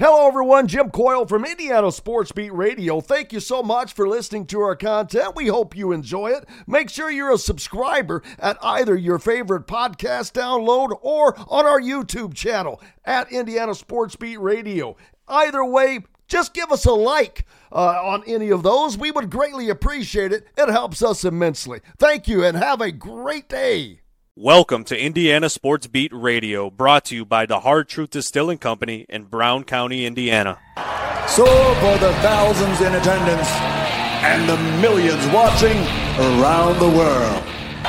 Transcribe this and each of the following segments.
Hello, everyone. Jim Coyle from Indiana Sports Beat Radio. Thank you so much for listening to our content. We hope you enjoy it. Make sure you're a subscriber at either your favorite podcast download or on our YouTube channel at Indiana Sports Beat Radio. Either way, just give us a like on any of those. We would greatly appreciate it. It helps us immensely. Thank you and have a great day. Welcome to Indiana Sports Beat Radio, brought to you by the Hard Truth Distilling Company in Brown County, Indiana. So for the thousands in attendance and the millions watching around the world.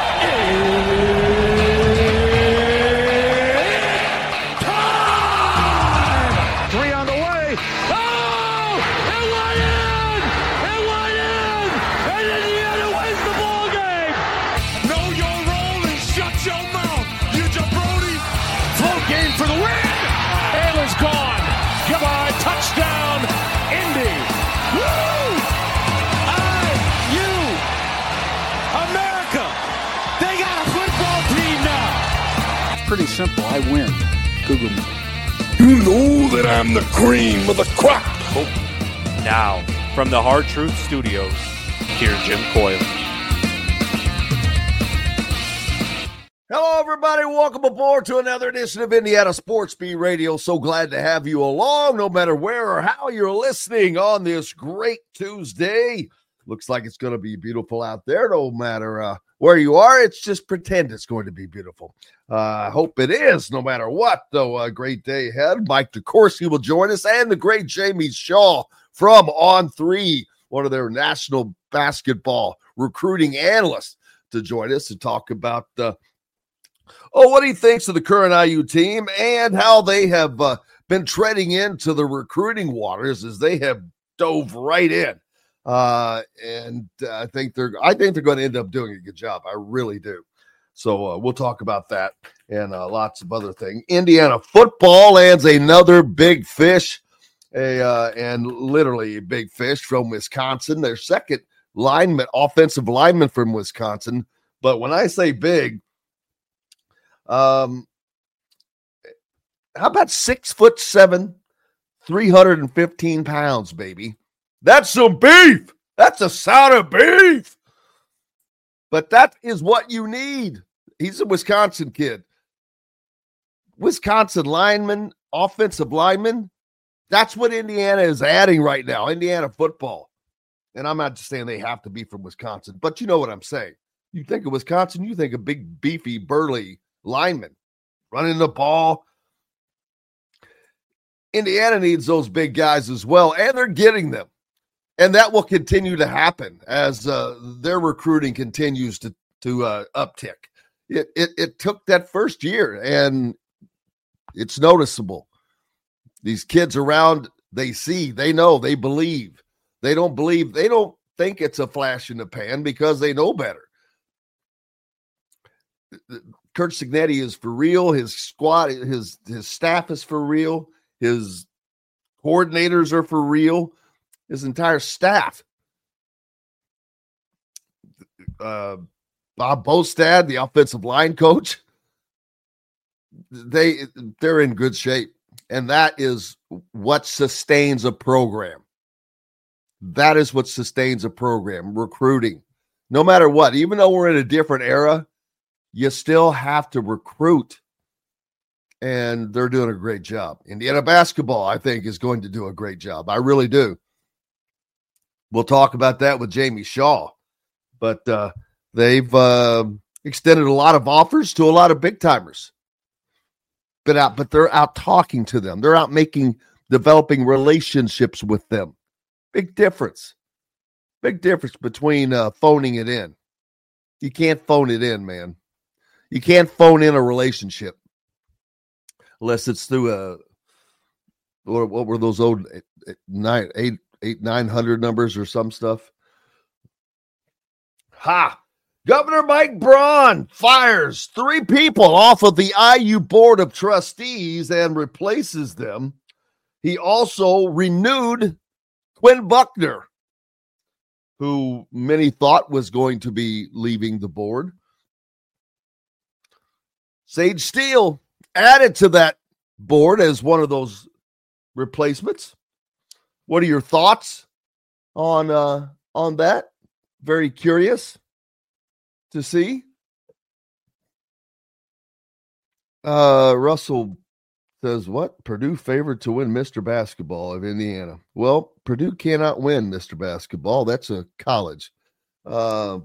Time! 3 on the way. Oh! It went in! It went in! And Indiana wins the ball game! Know your role and shut your mouth, you jabroni! Float game for the win! Ayler's gone! Goodbye, touchdown, Indy! Woo! IU! America! They got a football team now! Pretty simple. I win. Google me. You know that I'm the cream of the crop. Now, from the Hard Truth Studios, here's Jim Coyle. Hello, everybody. Welcome aboard to another edition of Indiana Sports Beat Radio. So glad to have you along, no matter where or how you're listening on this great Tuesday. Looks like it's going to be beautiful out there, no matter where you are. It's just pretend it's going to be beautiful. I hope it is, no matter what, though. A great day ahead. Mike DeCourcy will join us, and the great Jamie Shaw from On3, one of their national basketball recruiting analysts, to join us to talk about what he thinks of the current IU team and how they have been treading into the recruiting waters as they have dove right in. And I think they're going to end up doing a good job. I really do. So we'll talk about that and lots of other things. Indiana football lands another big fish, and literally a big fish from Wisconsin. Their second offensive lineman from Wisconsin. But when I say big, how about 6'7", 315 pounds, baby? That's some beef. That's a side of beef. But that is what you need. He's a Wisconsin kid. Wisconsin lineman, offensive lineman. That's what Indiana is adding right now. Indiana football. And I'm not just saying they have to be from Wisconsin, but you know what I'm saying. You think of Wisconsin, you think of big, beefy, burly linemen running the ball. Indiana needs those big guys as well, and they're getting them. And that will continue to happen as their recruiting continues to uptick. It took that first year, and it's noticeable. These kids around, they see, they know, they believe. They don't think it's a flash in the pan because they know better. Kurt Cignetti is for real. His squad, his staff is for real. His coordinators are for real. His entire staff. Bob Bostad, the offensive line coach, they're in good shape. And that is what sustains a program. That is what sustains a program, recruiting. No matter what, even though we're in a different era, you still have to recruit. And they're doing a great job. Indiana basketball, I think, is going to do a great job. I really do. We'll talk about that with Jamie Shaw. But they've extended a lot of offers to a lot of big-timers. But they're out talking to them. They're out developing relationships with them. Big difference. Big difference between phoning it in. You can't phone it in, man. You can't phone in a relationship unless it's through what were those old 900 numbers or some stuff. Governor Mike Braun fires 3 people off of the IU Board of Trustees and replaces them. He also renewed Quinn Buckner, who many thought was going to be leaving the board. Sage Steele added to that board as one of those replacements. What are your thoughts on that? Very curious to see. Russell says, what? Purdue favored to win Mr. Basketball of Indiana. Well, Purdue cannot win Mr. Basketball. That's a college. Lily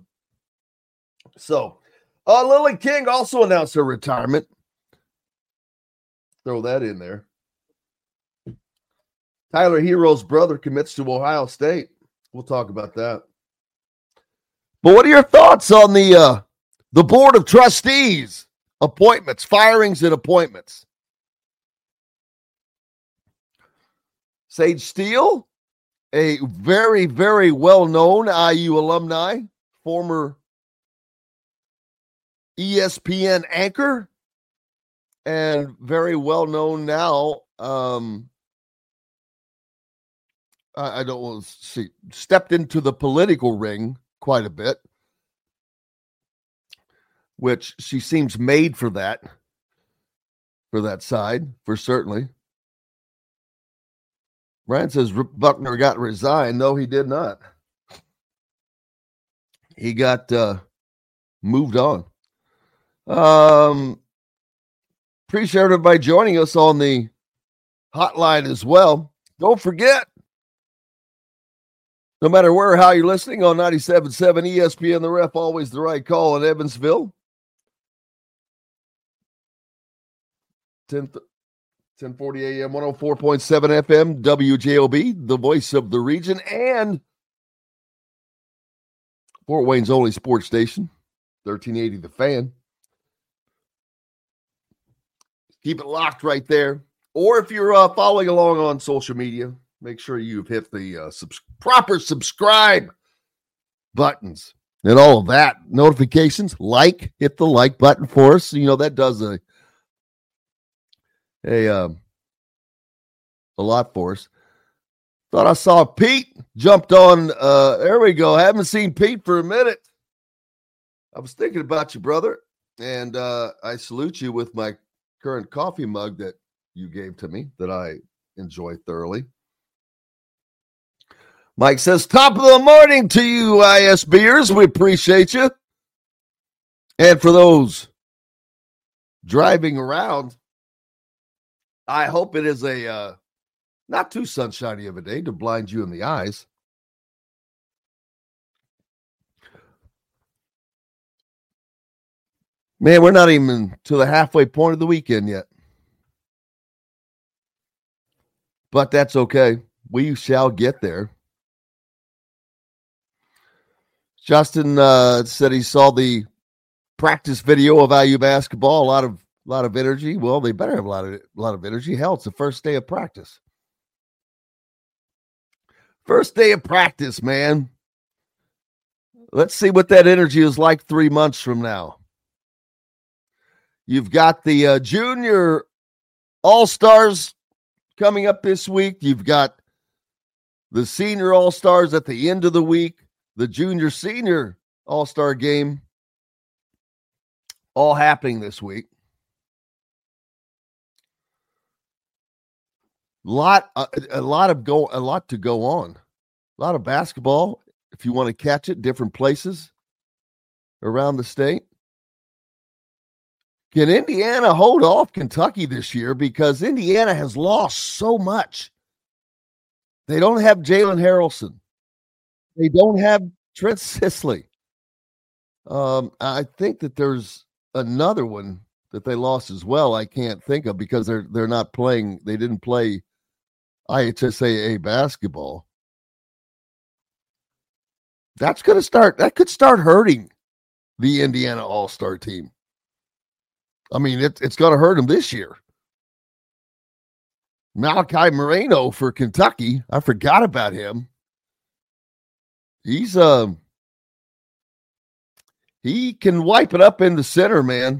King also announced her retirement. Throw that in there. Tyler Hero's brother commits to Ohio State. We'll talk about that. But what are your thoughts on the Board of Trustees appointments, firings and appointments? Sage Steele, a very, very well-known IU alumni, former ESPN anchor, and very well-known now. I don't want to see, stepped into the political ring quite a bit, which she seems made for that side, for certainly. Brian says Buckner got resigned. No, he did not. He got moved on. Appreciate everybody joining us on the hotline as well. Don't forget, no matter where or how you're listening on 97.7 ESPN, the Ref, always the right call in Evansville. 10:40 a.m., 104.7 FM, WJOB, the voice of the region, and Fort Wayne's only sports station, 1380 The Fan. Keep it locked right there. Or if you're following along on social media, make sure you've hit the proper subscribe buttons and all of that. Notifications, hit the like button for us. You know, that does a lot for us. Thought I saw Pete jumped on. There we go. Haven't seen Pete for a minute. I was thinking about you, brother, and I salute you with my current coffee mug that you gave to me that I enjoy thoroughly. Mike says, top of the morning to you, ISBers. We appreciate you. And for those driving around, I hope it is a not too sunshiny of a day to blind you in the eyes. Man, we're not even to the halfway point of the weekend yet. But that's okay. We shall get there. Justin said he saw the practice video of IU basketball. A lot of energy. Well, they better have a lot of energy. Hell, it's the first day of practice. First day of practice, man. Let's see what that energy is like 3 months from now. You've got the junior all-stars coming up this week. You've got the senior all-stars at the end of the week. The junior-senior all-star game all happening this week. A lot to go on. A lot of basketball, if you want to catch it, different places around the state. Can Indiana hold off Kentucky this year? Because Indiana has lost so much. They don't have Jalen Harrelson. They don't have Trent Sisley. I think that there's another one that they lost as well. I can't think of because they're not playing. They didn't play IHSAA basketball. That could start hurting the Indiana All-Star team. I mean, it's going to hurt them this year. Malachi Moreno for Kentucky. I forgot about him. He can wipe it up in the center, man.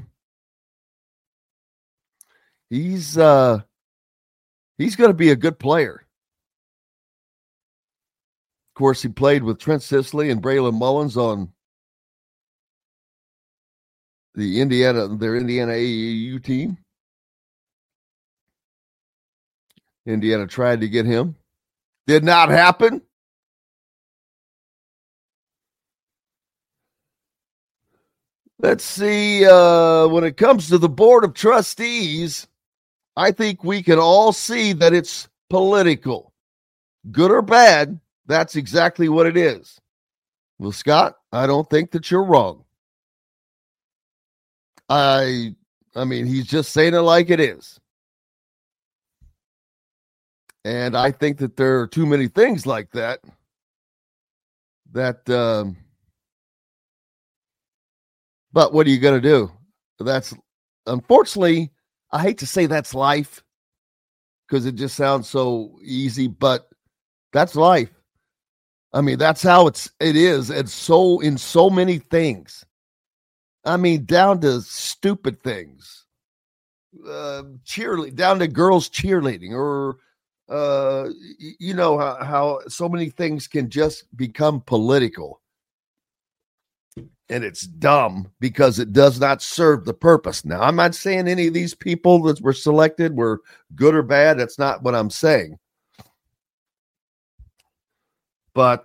He's going to be a good player. Of course, he played with Trent Sisley and Braylon Mullins on their Indiana AAU team. Indiana tried to get him. Did not happen. Let's see. When it comes to the Board of Trustees, I think we can all see that it's political. Good or bad, that's exactly what it is. Well, Scott, I don't think that you're wrong. I mean, he's just saying it like it is. And I think that there are too many things like that but what are you going to do? That's, unfortunately, I hate to say that's life because it just sounds so easy, but that's life. I mean, that's how it is. And so in so many things, I mean, down to stupid things, cheerleading, down to girls cheerleading, or, you know, how so many things can just become political. And it's dumb because it does not serve the purpose. Now, I'm not saying any of these people that were selected were good or bad. That's not what I'm saying. But,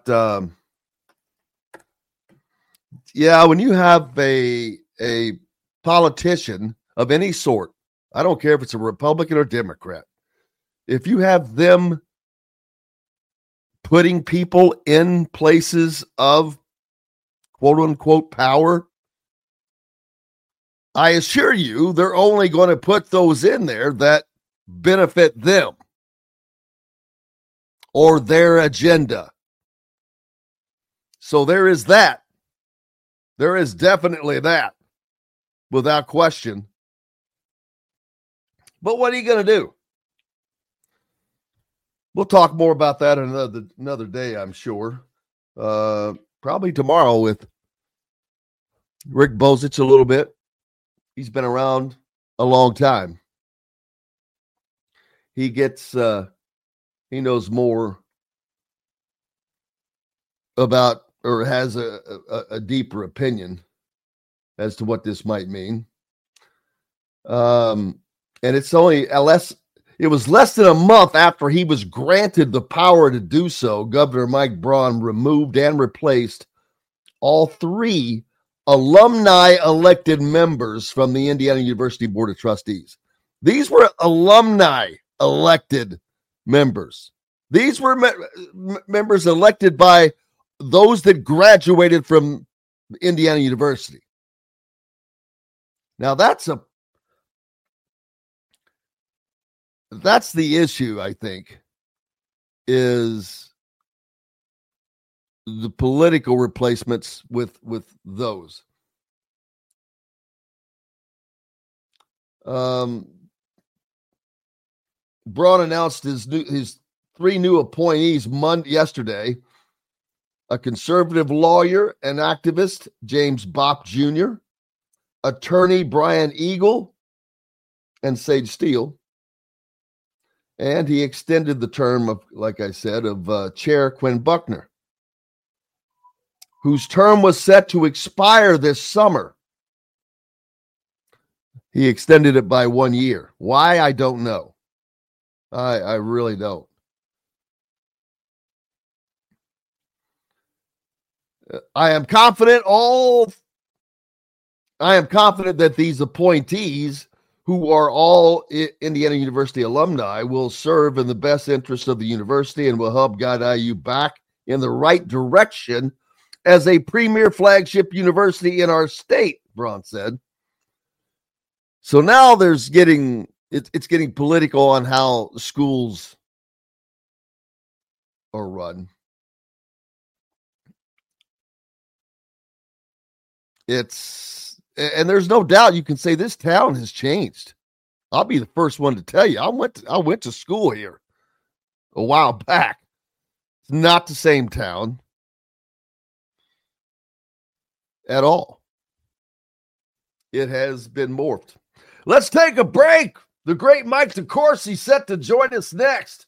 yeah, when you have a politician of any sort, I don't care if it's a Republican or Democrat, if you have them putting people in places of quote unquote power, I assure you they're only going to put those in there that benefit them or their agenda. So there is that. There is definitely that, without question. But what are you going to do? We'll talk more about that another day, I'm sure. Probably tomorrow with Rick Bozich a little bit. He's been around a long time. He knows more about, or has a deeper opinion as to what this might mean. And it's only it was less than a month after he was granted the power to do so, Governor Mike Braun removed and replaced all 3 alumni elected members from the Indiana University Board of Trustees. These were alumni elected members. These were members elected by those that graduated from Indiana University. Now that's the issue, I think, is the political replacements with those. Braun announced his 3 new appointees yesterday. A conservative lawyer and activist, James Bopp Jr., attorney Brian Eagle, and Sage Steele. And he extended the term of, like I said, of Chair Quinn Buckner, whose term was set to expire this summer. He extended it by 1 year. Why? I don't know. I really don't. I am confident that these appointees, who are all Indiana University alumni, will serve in the best interest of the university and will help guide IU back in the right direction as a premier flagship university in our state, Braun said. So now it's getting political on how schools are run. And there's no doubt you can say this town has changed. I'll be the first one to tell you. I went to school here a while back. It's not the same town at all. It has been morphed. Let's take a break. The great Mike DeCourcy set to join us next.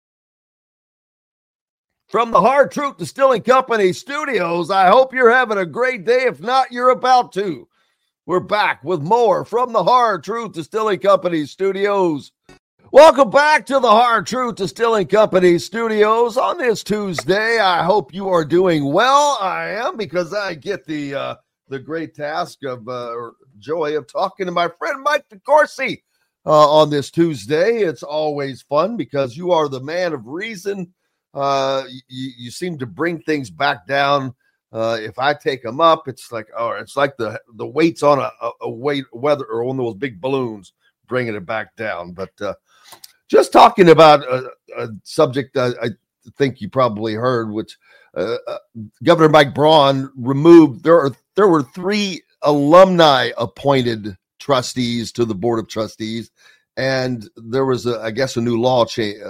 From the Hard Truth Distilling Company studios, I hope you're having a great day. If not, you're about to. We're back with more from the Hard Truth Distilling Company studios. Welcome back to the Hard Truth Distilling Company studios on this Tuesday. I hope you are doing well. I am, because I get the great task of joy of talking to my friend Mike DeCourcy on this Tuesday. It's always fun because you are the man of reason. You seem to bring things back down. If I take them up, it's like the weights on a weather or one of those big balloons, bringing it back down. But just talking about a subject I think you probably heard, which Governor Mike Braun removed. There were 3 alumni appointed trustees to the Board of Trustees, and there was I guess a new law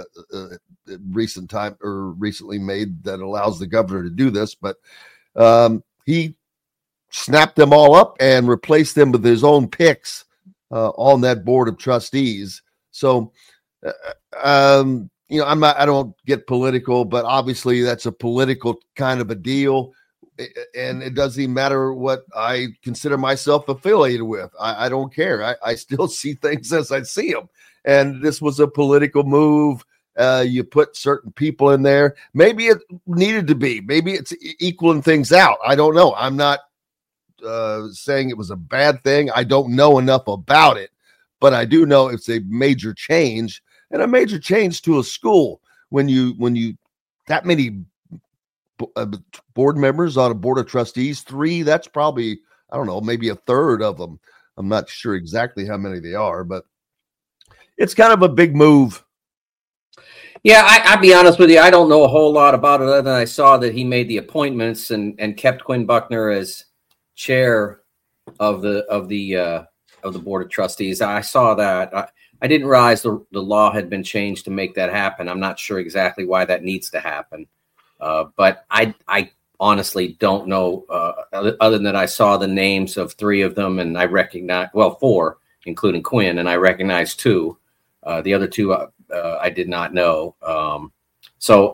recently made that allows the governor to do this, but he snapped them all up and replaced them with his own picks on that Board of Trustees. So I don't get political, but obviously that's a political kind of a deal, and it doesn't even matter what I consider myself affiliated with. I don't care. I still see things as I see them, and this was a political move. You put certain people in there. Maybe it needed to be. Maybe it's equaling things out. I don't know. I'm not saying it was a bad thing. I don't know enough about it, but I do know it's a major change, and a major change to a school when you that many board members on a Board of Trustees, 3, that's probably, I don't know, maybe a third of them. I'm not sure exactly how many they are, but it's kind of a big move. Yeah, I'll be honest with you. I don't know a whole lot about it other than I saw that he made the appointments and kept Quinn Buckner as chair of the Board of Trustees. I saw that. I didn't realize the law had been changed to make that happen. I'm not sure exactly why that needs to happen. But I honestly don't know, other than I saw the names of 3 of them, and I recognize, 4, including Quinn, and I recognize 2. The other 2 I did not know. So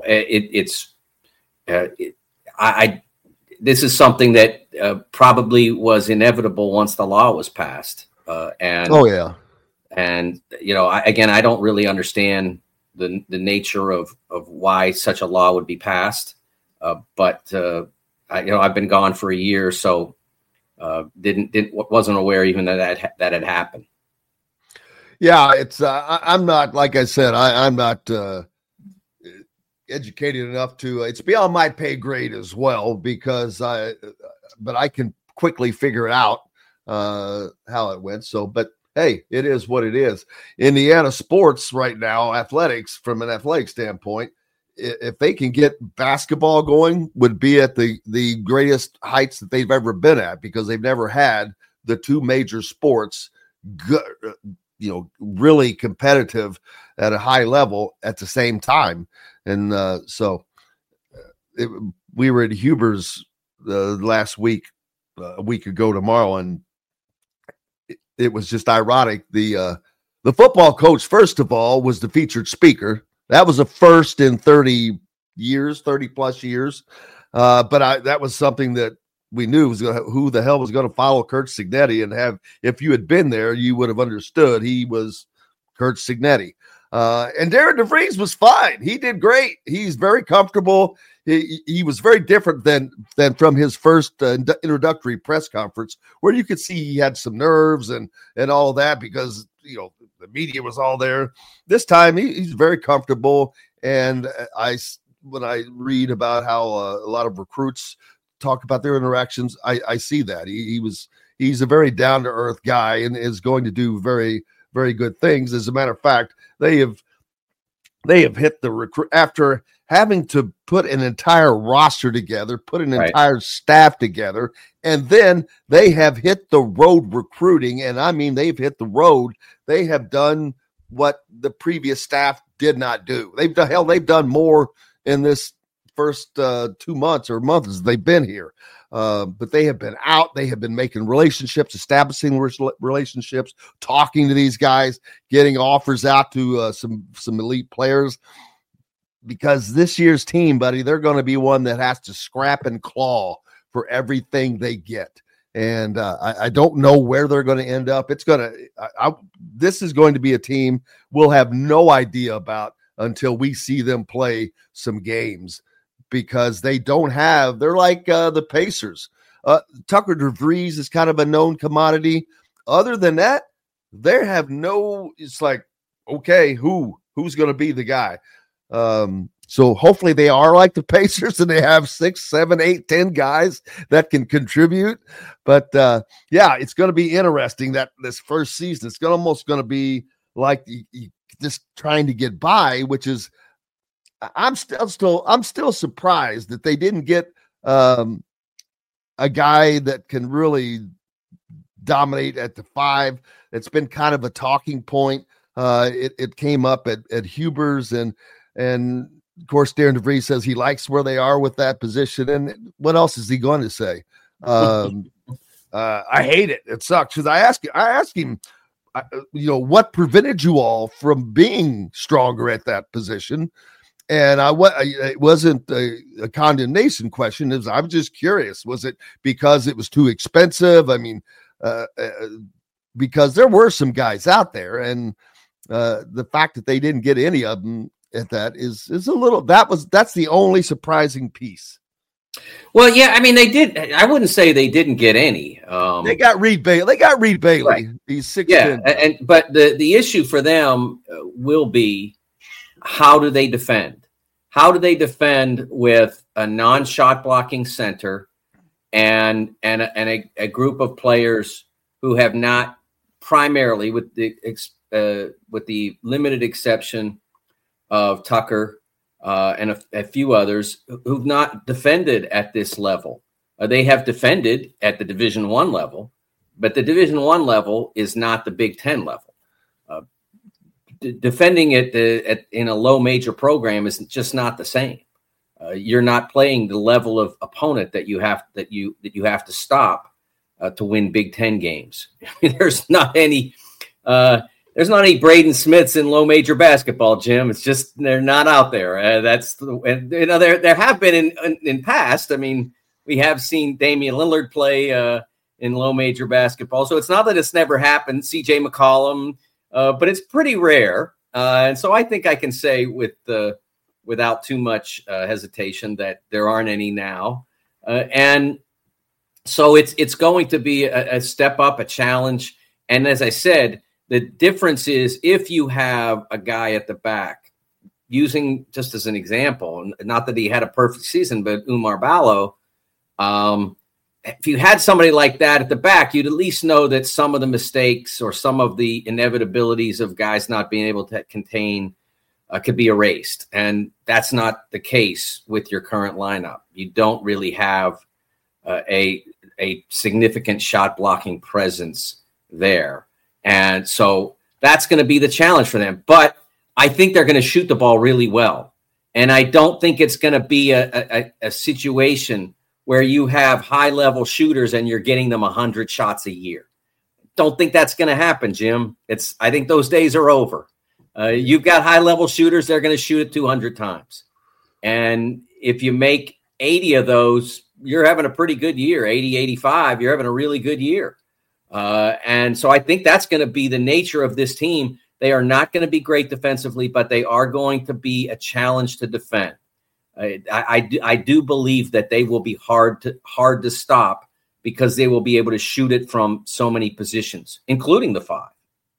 this is something that probably was inevitable once the law was passed. And I don't really understand the nature of why such a law would be passed. But I've been gone for a year, so wasn't aware even that had happened. Yeah, it's I'm not, like I said, I'm not educated enough to. It's beyond my pay grade as well, but I can quickly figure it out how it went. So, but hey, it is what it is. Indiana sports right now, athletics, from an athletic standpoint, if they can get basketball going, would be at the greatest heights that they've ever been at, because they've never had the 2 major sports really competitive at a high level at the same time. And we were at Huber's last week, a week ago tomorrow, and it was just ironic. The football coach, first of all, was the featured speaker. That was a first in 30 plus years. But that was something that we knew was who the hell was going to follow Curt Cignetti, and if you had been there, you would have understood he was Curt Cignetti. And Darren DeVries was fine. He did great. He's very comfortable. He was very different than from his first introductory press conference, where you could see he had some nerves and all that, because the media was all there. This time he's very comfortable. And when I read about how a lot of recruits talk about their interactions, I see that he's a very down-to-earth guy and is going to do very, very good things. As a matter of fact, they have hit the recruit after having to put an entire roster together, put an entire staff together, and then they have hit the road recruiting. And I mean, they've hit the road. They have done what the previous staff did not do. They've done more in this first 2 months or months they've been here. But they have been out. They have been making relationships, establishing relationships, talking to these guys, getting offers out to some elite players. Because this year's team, buddy, they're going to be one that has to scrap and claw for everything they get. And I don't know where they're going to end up. This is going to be a team we'll have no idea about until we see them play some games, because they're like the Pacers. Tucker DeVries is kind of a known commodity. Other than that, it's like, okay, who's going to be the guy? So hopefully they are like the Pacers and they have 6, 7, 8, 10 guys that can contribute. But it's going to be interesting that this first season, it's almost going to be like you just trying to get by, which is, I'm still surprised that they didn't get a guy that can really dominate at the 5. It's been kind of a talking point. It came up at Hubers, and of course Darren DeVries says he likes where they are with that position. And what else is he going to say? I hate it. It sucks, because I asked him, what prevented you all from being stronger at that position? And it wasn't a condemnation question. I was just curious. Was it because it was too expensive? I mean, because there were some guys out there, and the fact that they didn't get any of them at that is a little. That's the only surprising piece. Well, yeah, I mean, they did. I wouldn't say they didn't get any. They got Reed Bailey. Right. He's 6'10". Yeah, but the issue for them will be, how do they defend? How do they defend with a non-shot blocking center and a group of players who have not, primarily with the limited exception of Tucker and a few others, who've not defended at this level? They have defended at the Division I level, but the Division I level is not the Big Ten level. Defending it in a low major program is just not the same. You're not playing the level of opponent that you have to stop to win Big Ten games. There's not any Braden Smiths in low major basketball, Jim. It's just they're not out there. There have been in past. I mean, we have seen Damian Lillard play in low major basketball, so it's not that it's never happened. C.J. McCollum. But it's pretty rare. And so I think I can say without too much hesitation that there aren't any now. And so it's going to be a step up, a challenge. And as I said, the difference is if you have a guy at the back, using just as an example, not that he had a perfect season, but Oumar Ballo, if you had somebody like that at the back, you'd at least know that some of the mistakes or some of the inevitabilities of guys not being able to contain could be erased. And that's not the case with your current lineup. You don't really have a significant shot blocking presence there. And so that's going to be the challenge for them. But I think they're going to shoot the ball really well. And I don't think it's going to be a situation where you have high-level shooters and you're getting them 100 shots a year. Don't think that's going to happen, Jim. I think those days are over. You've got high-level shooters, they're going to shoot it 200 times. And if you make 80 of those, you're having a pretty good year. 80, 85, you're having a really good year. And so I think that's going to be the nature of this team. They are not going to be great defensively, but they are going to be a challenge to defend. I do believe that they will be hard to stop because they will be able to shoot it from so many positions, including the 5.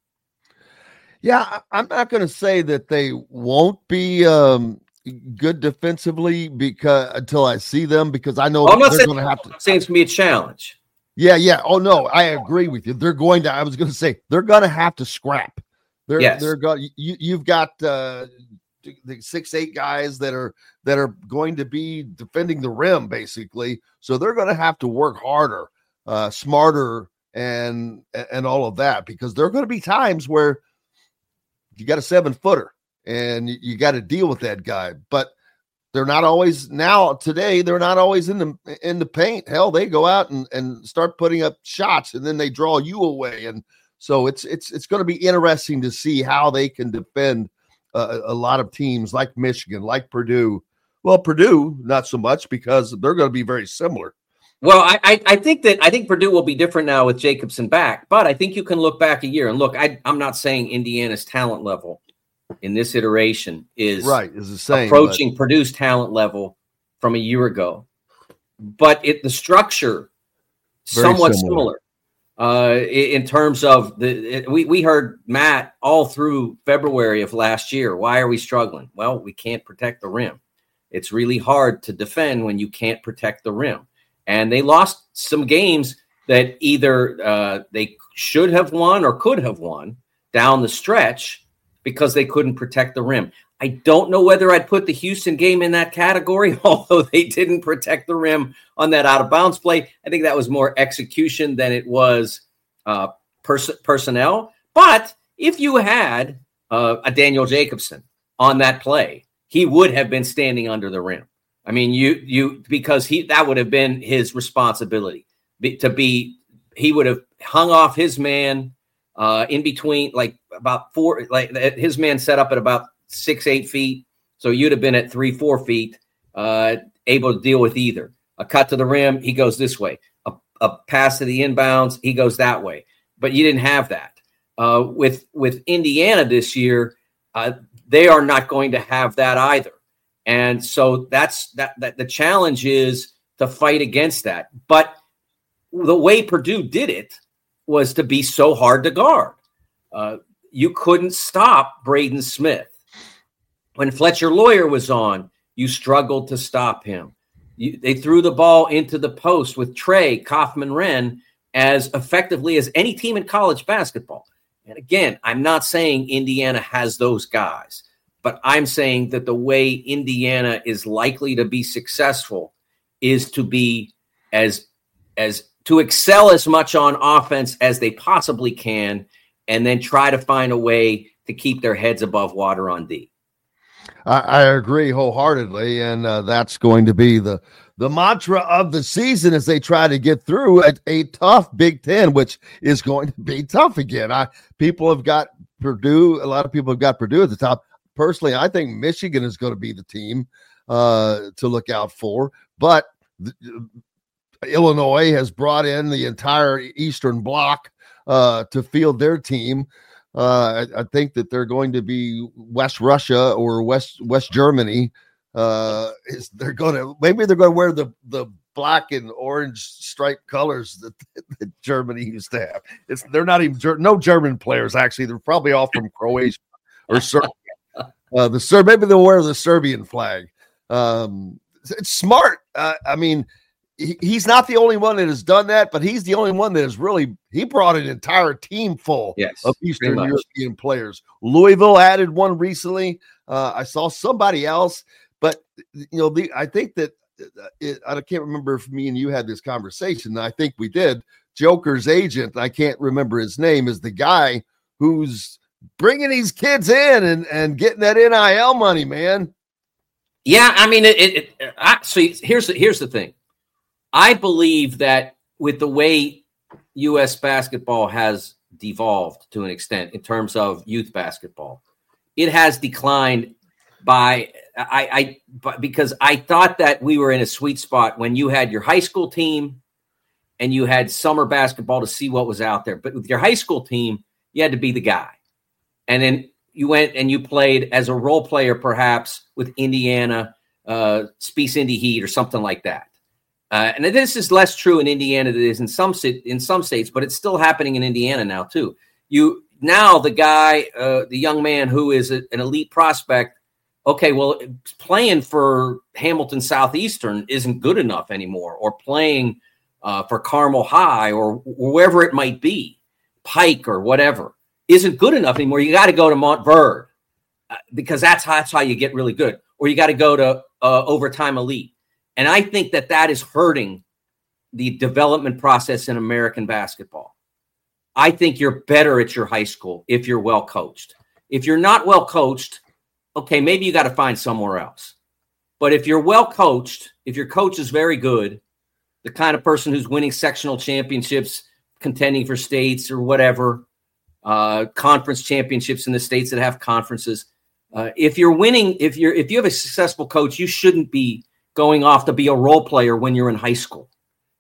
Yeah, I'm not going to say that they won't be good defensively until I see them, because I know they're going to have to. I'm saying it's going to be a challenge. Yeah. Oh no, I agree with you. They're going to. I was going to say they're going to have to scrap. They're going. You've got the 6'8" guys that are going to be defending the rim, basically. So they're going to have to work harder, smarter, and all of that, because there are going to be times where you got a 7-footer and you got to deal with that guy. But they're not always today. They're not always in the paint. Hell, they go out and start putting up shots, and then they draw you away. And so it's going to be interesting to see how they can defend a lot of teams like Michigan, like Purdue. Well, Purdue, not so much, because they're going to be very similar. Well, I think Purdue will be different now with Jacobson back, but I think you can look back a year and look. I'm not saying Indiana's talent level in this iteration is the same, approaching Purdue's talent level from a year ago, but the structure somewhat similar. In terms of we heard Matt all through February of last year. Why are we struggling? Well, we can't protect the rim. It's really hard to defend when you can't protect the rim. And they lost some games that either they should have won or could have won down the stretch because they couldn't protect the rim. I don't know whether I'd put the Houston game in that category, although they didn't protect the rim on that out-of-bounds play. I think that was more execution than it was personnel. But if you had a Daniel Jacobson on that play, he would have been standing under the rim. I mean, because that would have been his responsibility he would have hung off his man in between, his man set up at about 6-8 feet. So you'd have been at 3-4 feet, able to deal with either a cut to the rim. He goes this way, a pass to the inbounds. He goes that way, but you didn't have that with Indiana this year. They are not going to have that either. And so that's the challenge is to fight against that. But the way Purdue did it was to be so hard to guard. You couldn't stop Braden Smith. When Fletcher Lawyer was on, you struggled to stop him. They threw the ball into the post with Trey Kaufman-Renn as effectively as any team in college basketball. And again, I'm not saying Indiana has those guys, but I'm saying that the way Indiana is likely to be successful is to be to excel as much on offense as they possibly can, and then try to find a way to keep their heads above water on D. I agree wholeheartedly, and that's going to be the mantra of the season as they try to get through a tough Big Ten, which is going to be tough again. People have got Purdue. A lot of people have got Purdue at the top. Personally, I think Michigan is going to be the team to look out for, but Illinois has brought in the entire Eastern Bloc to field their team. I think that they're going to be West Russia or West Germany. They're going to wear the black and orange striped colors that Germany used to have. They're not even no German players actually. They're probably all from Croatia or Serbia. Maybe they'll wear the Serbian flag. It's smart. I mean, he's not the only one that has done that, but he's the only one that has he brought an entire team full of Eastern European players. Louisville added one recently. I saw somebody else, but I think that I can't remember if me and you had this conversation. I think we did. Joker's agent, I can't remember his name, is the guy who's bringing these kids in and getting that NIL money, man. Yeah, I mean, so here's the thing. I believe that with the way U.S. basketball has devolved to an extent in terms of youth basketball, it has declined because I thought that we were in a sweet spot when you had your high school team and you had summer basketball to see what was out there. But with your high school team, you had to be the guy. And then you went and you played as a role player, perhaps with Indiana, Spice Indy Heat or something like that. And this is less true in Indiana than it is in some states, but it's still happening in Indiana now too. The guy, the young man who is an elite prospect, okay, well, playing for Hamilton Southeastern isn't good enough anymore, or playing for Carmel High or wherever it might be, Pike or whatever, isn't good enough anymore. You got to go to Montverde because that's how you get really good, or you got to go to Overtime Elite. And I think that is hurting the development process in American basketball. I think you're better at your high school if you're well coached. If you're not well coached, okay, maybe you got to find somewhere else. But if you're well coached, if your coach is very good, the kind of person who's winning sectional championships, contending for states or whatever, conference championships in the states that have conferences, if you're winning, if you have a successful coach, you shouldn't be going off to be a role player when you're in high school.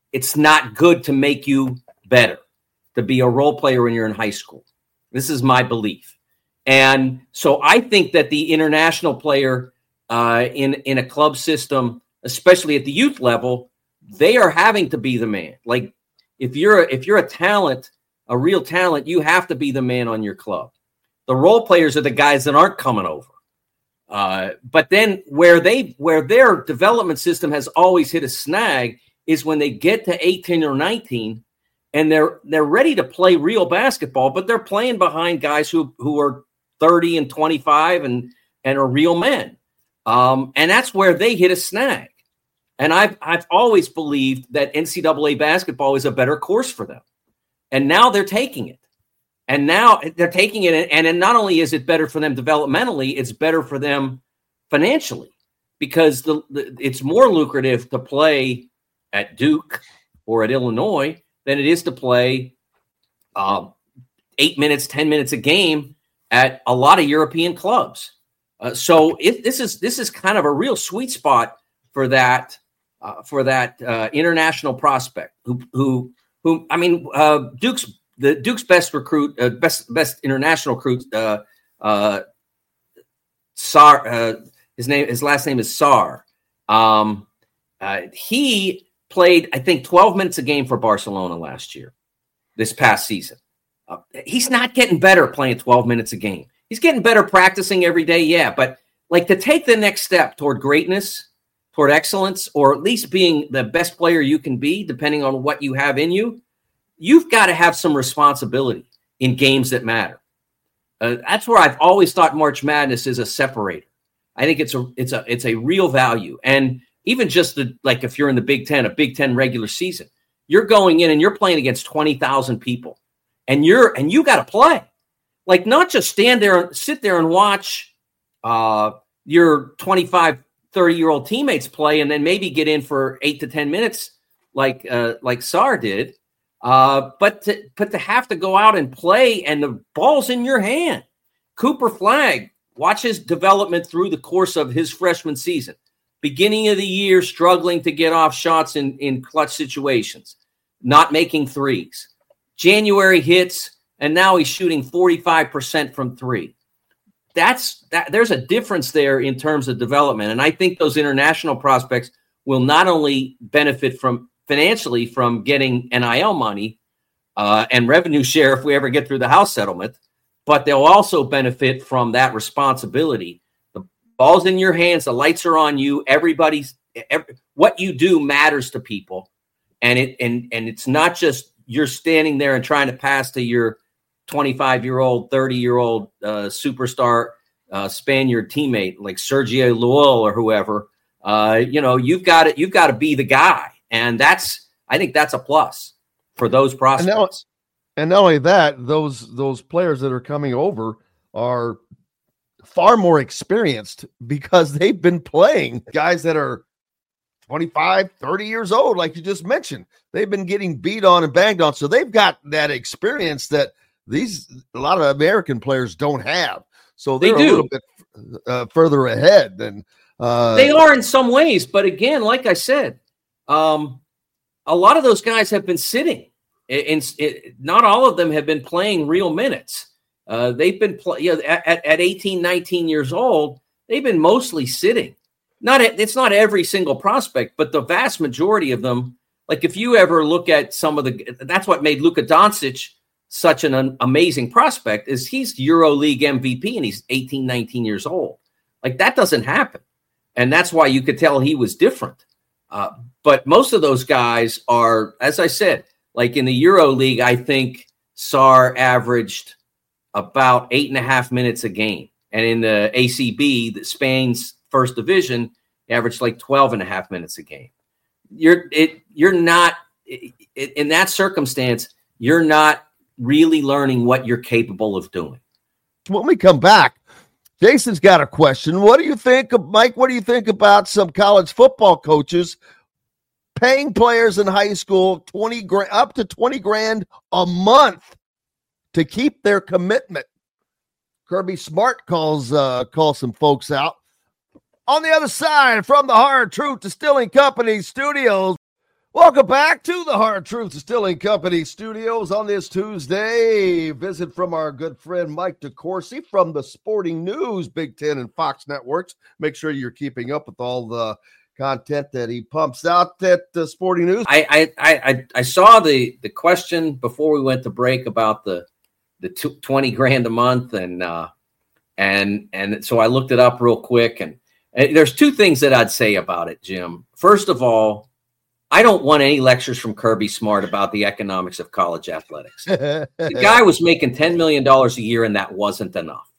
it's not good to make you better, to be a role player when you're in high school. This is my belief. And so I think that the international player in a club system, especially at the youth level, they are having to be the man. Like if you're a talent, a real talent, you have to be the man on your club. The role players are the guys that aren't coming over. But then where their development system has always hit a snag is when they get to 18 or 19 and they're ready to play real basketball, but they're playing behind guys who are 30 and 25 and are real men. And that's where they hit a snag. And I've always believed that NCAA basketball is a better course for them. And now they're taking it. And now they're taking it. And not only is it better for them developmentally, it's better for them financially because it's more lucrative to play at Duke or at Illinois than it is to play 8 minutes, 10 minutes a game at a lot of European clubs. So this is kind of a real sweet spot for that international prospect who I mean, Duke's best recruit, best international recruit, Sar. His last name is Sar. He played, I think, 12 minutes a game for Barcelona last year, this past season. He's not getting better playing 12 minutes a game. He's getting better practicing every day, yeah. But like to take the next step toward greatness, toward excellence, or at least being the best player you can be, depending on what you have in you, you've got to have some responsibility in games that matter. That's where I've always thought March Madness is a separator. I think it's a real value. And even just like if you're in the Big Ten, a Big Ten regular season, you're going in and you're playing against 20,000 people. And you got to play, like not just stand there, sit there and watch your 25, 30-year-old teammates play, and then maybe get in for 8 to 10 minutes, like Sar did. But to have to go out and play, and the ball's in your hand. Cooper Flagg, watch his development through the course of his freshman season. Beginning of the year, struggling to get off shots in clutch situations, not making threes. January hits, and now he's shooting 45% from three. There's a difference there in terms of development. And I think those international prospects will not only benefit financially from getting NIL money and revenue share if we ever get through the House settlement, but they'll also benefit from that responsibility. The ball's in your hands. The lights are on you. What you do matters to people. And it's not just you're standing there and trying to pass to your 25-year-old, 30-year-old superstar Spaniard teammate like Sergio Llull or whoever. You've got to be the guy, and I think that's a plus for those prospects. And not only that, those players that are coming over are far more experienced because they've been playing guys that are 25, 30 years old, like you just mentioned. They've been getting beat on and banged on. So they've got that experience that a lot of American players don't have. So they're a little bit further ahead than they are in some ways. But again, like I said, a lot of those guys have been sitting. Not all of them have been playing real minutes. They've been at 18, 19 years old, they've been mostly sitting. It's not every single prospect, but the vast majority of them. Like if you ever look at that's what made Luka Doncic such an amazing prospect is he's EuroLeague MVP and he's 18, 19 years old. Like that doesn't happen. And that's why you could tell he was different. But most of those guys are, as I said, like in the EuroLeague, I think Sar averaged about 8.5 minutes a game. And in the ACB, Spain's first division, averaged like 12.5 minutes a game. You're not in that circumstance, you're not really learning what you're capable of doing. When we come back, Jason's got a question. What do you think, Mike? What do you think about some college football coaches paying players in high school up to $20,000 a month to keep their commitment? Kirby Smart calls some folks out. On the other side, from the Hard Truth Distilling Company studios, Welcome back to the Hard Truth Distilling Company studios on this Tuesday. Visit from our good friend Mike DeCourcy from the Sporting News, Big Ten and Fox Networks. Make sure you're keeping up with all the content that he pumps out at the Sporting News. I saw the question before we went to break about the $20,000 a month, and so I looked it up real quick, and there's two things that I'd say about it, Jim. First of all, I don't want any lectures from Kirby Smart about the economics of college athletics. The guy was making $10 million a year, and that wasn't enough.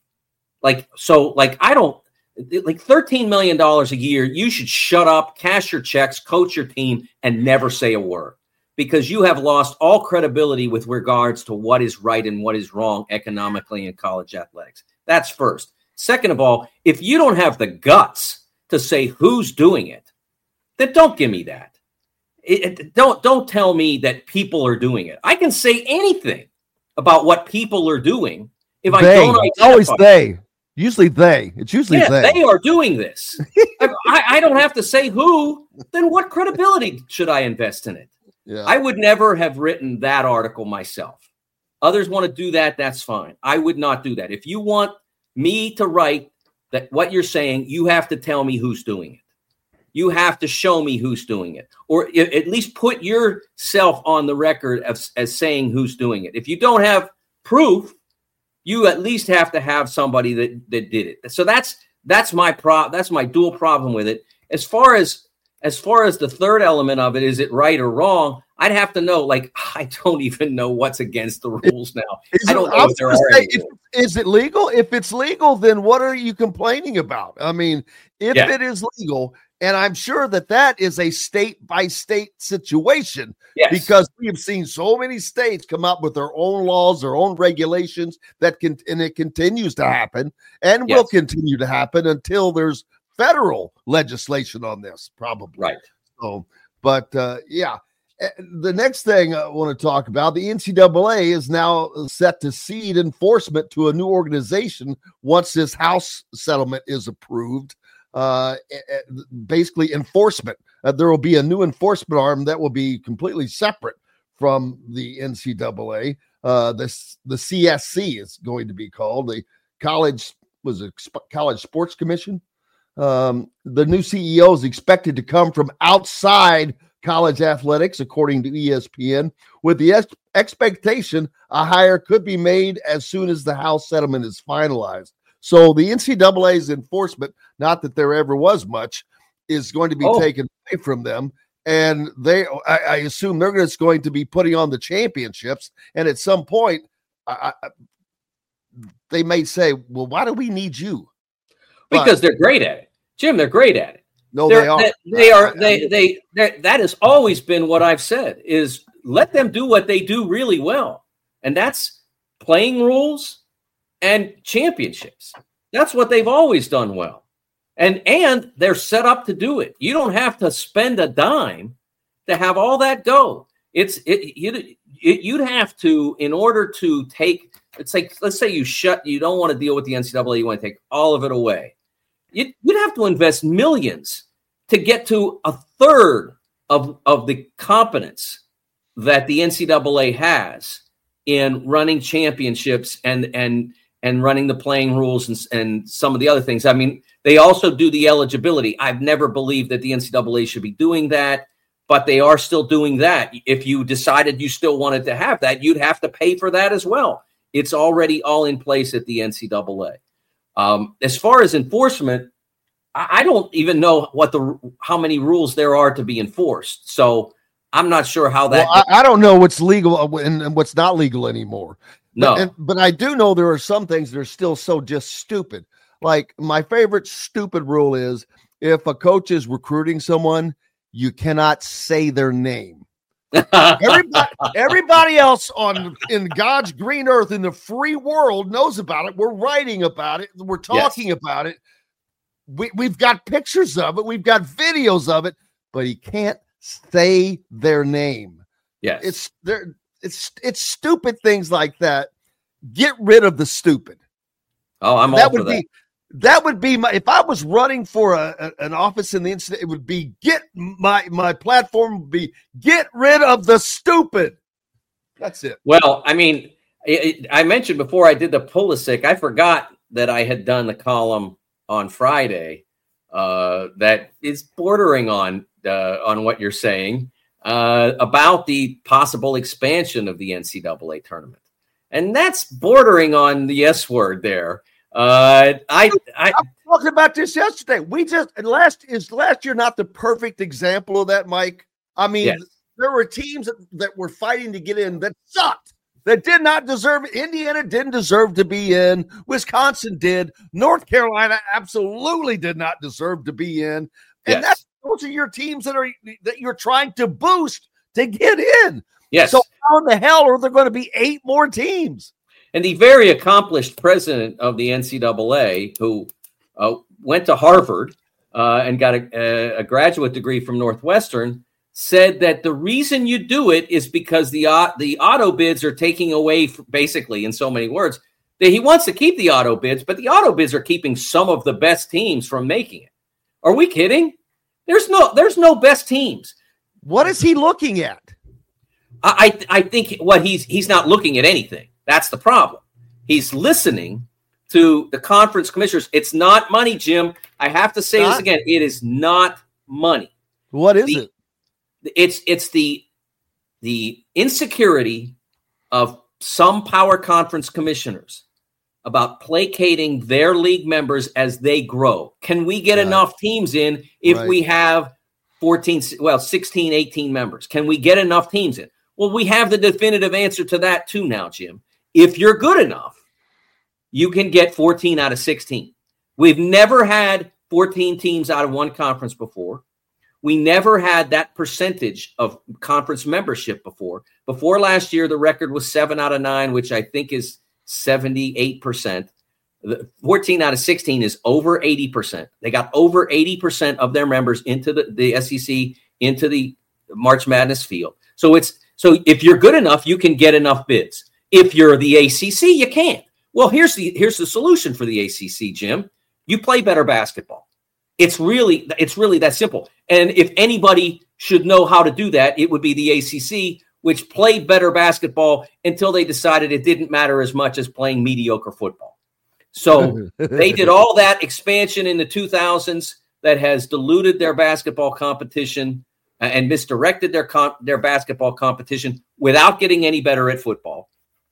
$13 million a year, you should shut up, cash your checks, coach your team, and never say a word, because you have lost all credibility with regards to what is right and what is wrong economically in college athletics. That's first. Second of all, if you don't have the guts to say who's doing it, then don't give me that. Don't tell me that people are doing it. I can say anything about what people are doing if I don't identify. Always they. Usually they. It's usually they. They are doing this. I don't have to say who. Then what credibility should I invest in it? Yeah. I would never have written that article myself. Others want to do that. That's fine. I would not do that. If you want me to write that what you're saying, you have to tell me who's doing it. You have to show me who's doing it, or at least put yourself on the record as saying who's doing it. If you don't have proof, you at least have to have somebody that did it. So that's my that's my dual problem with it. As far as the third element of it, is it right or wrong? I'd have to know. Like, I don't even know what's against the rules now. I don't know if there are any rules. Is it legal? If it's legal, then what are you complaining about? I mean, if it is legal. And I'm sure that is a state-by-state situation, because we have seen so many states come up with their own laws, their own regulations, and it continues to happen and will continue to happen until there's federal legislation on this, probably. Right. So, but the next thing I want to talk about, the NCAA is now set to cede enforcement to a new organization once this House settlement is approved. Basically enforcement. There will be a new enforcement arm that will be completely separate from the NCAA. The CSC is going to be called the College Sports Commission. The new CEO is expected to come from outside college athletics, according to ESPN, with the expectation a hire could be made as soon as the House settlement is finalized. So the NCAA's enforcement, not that there ever was much, is going to be taken away from them. And I assume they're just going to be putting on the championships. And at some point, they may say, well, why do we need you? Because they're great at it. Jim, they're great at it. No, they are. That has always been what I've said, is let them do what they do really well. And that's playing rules and championships. That's what they've always done well. And they're set up to do it. You don't have to spend a dime to have all that go. You'd have to, in order to take, it's like, let's say you don't want to deal with the NCAA, you want to take all of it away. You'd have to invest millions to get to a third of the competence that the NCAA has in running championships and running the playing rules and some of the other things. I mean, they also do the eligibility. I've never believed that the NCAA should be doing that, but they are still doing that. If you decided you still wanted to have that, you'd have to pay for that as well. It's already all in place at the NCAA. As far as enforcement, I don't even know how many rules there are to be enforced. So I'm not sure how that. Well, I don't know what's legal and what's not legal anymore. No, but I do know there are some things that are still so just stupid. Like, my favorite stupid rule is, if a coach is recruiting someone, you cannot say their name. Everybody else in God's green earth, in the free world, knows about it. We're writing about it. We're talking about it. We've got pictures of it. We've got videos of it, but he can't say their name. Yes. It's stupid things like that. Get rid of the stupid. Oh, I'm all for that. That would be if I was running for an office in the incident, it would be my platform would be get rid of the stupid. That's it. Well, I mean, I mentioned before I did the Pulisic, I forgot that I had done the column on Friday that is bordering on what you're saying about the possible expansion of the NCAA tournament. And that's bordering on the S word there. I was talking about this yesterday. Last year not the perfect example of that, Mike? I mean, yes. There were teams that were fighting to get in that sucked, that did not deserve it. Indiana didn't deserve to be in. Wisconsin did. North Carolina absolutely did not deserve to be in. And yes. Those are your teams that you're trying to boost to get in. Yes. So how in the hell are there going to be 8 more teams? And the very accomplished president of the NCAA, who went to Harvard and got a graduate degree from Northwestern, said that the reason you do it is because the auto bids are taking away, basically, in so many words, that he wants to keep the auto bids, but the auto bids are keeping some of the best teams from making it. Are we kidding? There's no best teams. What is he looking at? I think what he's not looking at anything. That's the problem. He's listening to the conference commissioners. It's not money, Jim. I have to say this again. It is not money. What is it? It's the insecurity of some power conference commissioners about placating their league members as they grow. Can we get enough teams in if we have 16, 18 members? Can we get enough teams in? Well, we have the definitive answer to that too now, Jim. If you're good enough, you can get 14 out of 16. We've never had 14 teams out of one conference before. We never had that percentage of conference membership before. Before last year, the record was 7 out of 9, which I think is 78%. 14 out of 16 is over 80%. They got over 80% of their members into the SEC, into the March Madness field. So if you're good enough, you can get enough bids. If you're the ACC, you can't. Well, here's the solution for the ACC, Jim. You play better basketball. It's really that simple. And if anybody should know how to do that, it would be the ACC, which played better basketball until they decided it didn't matter as much as playing mediocre football. So they did all that expansion in the 2000s that has diluted their basketball competition and misdirected their basketball competition without getting any better at football.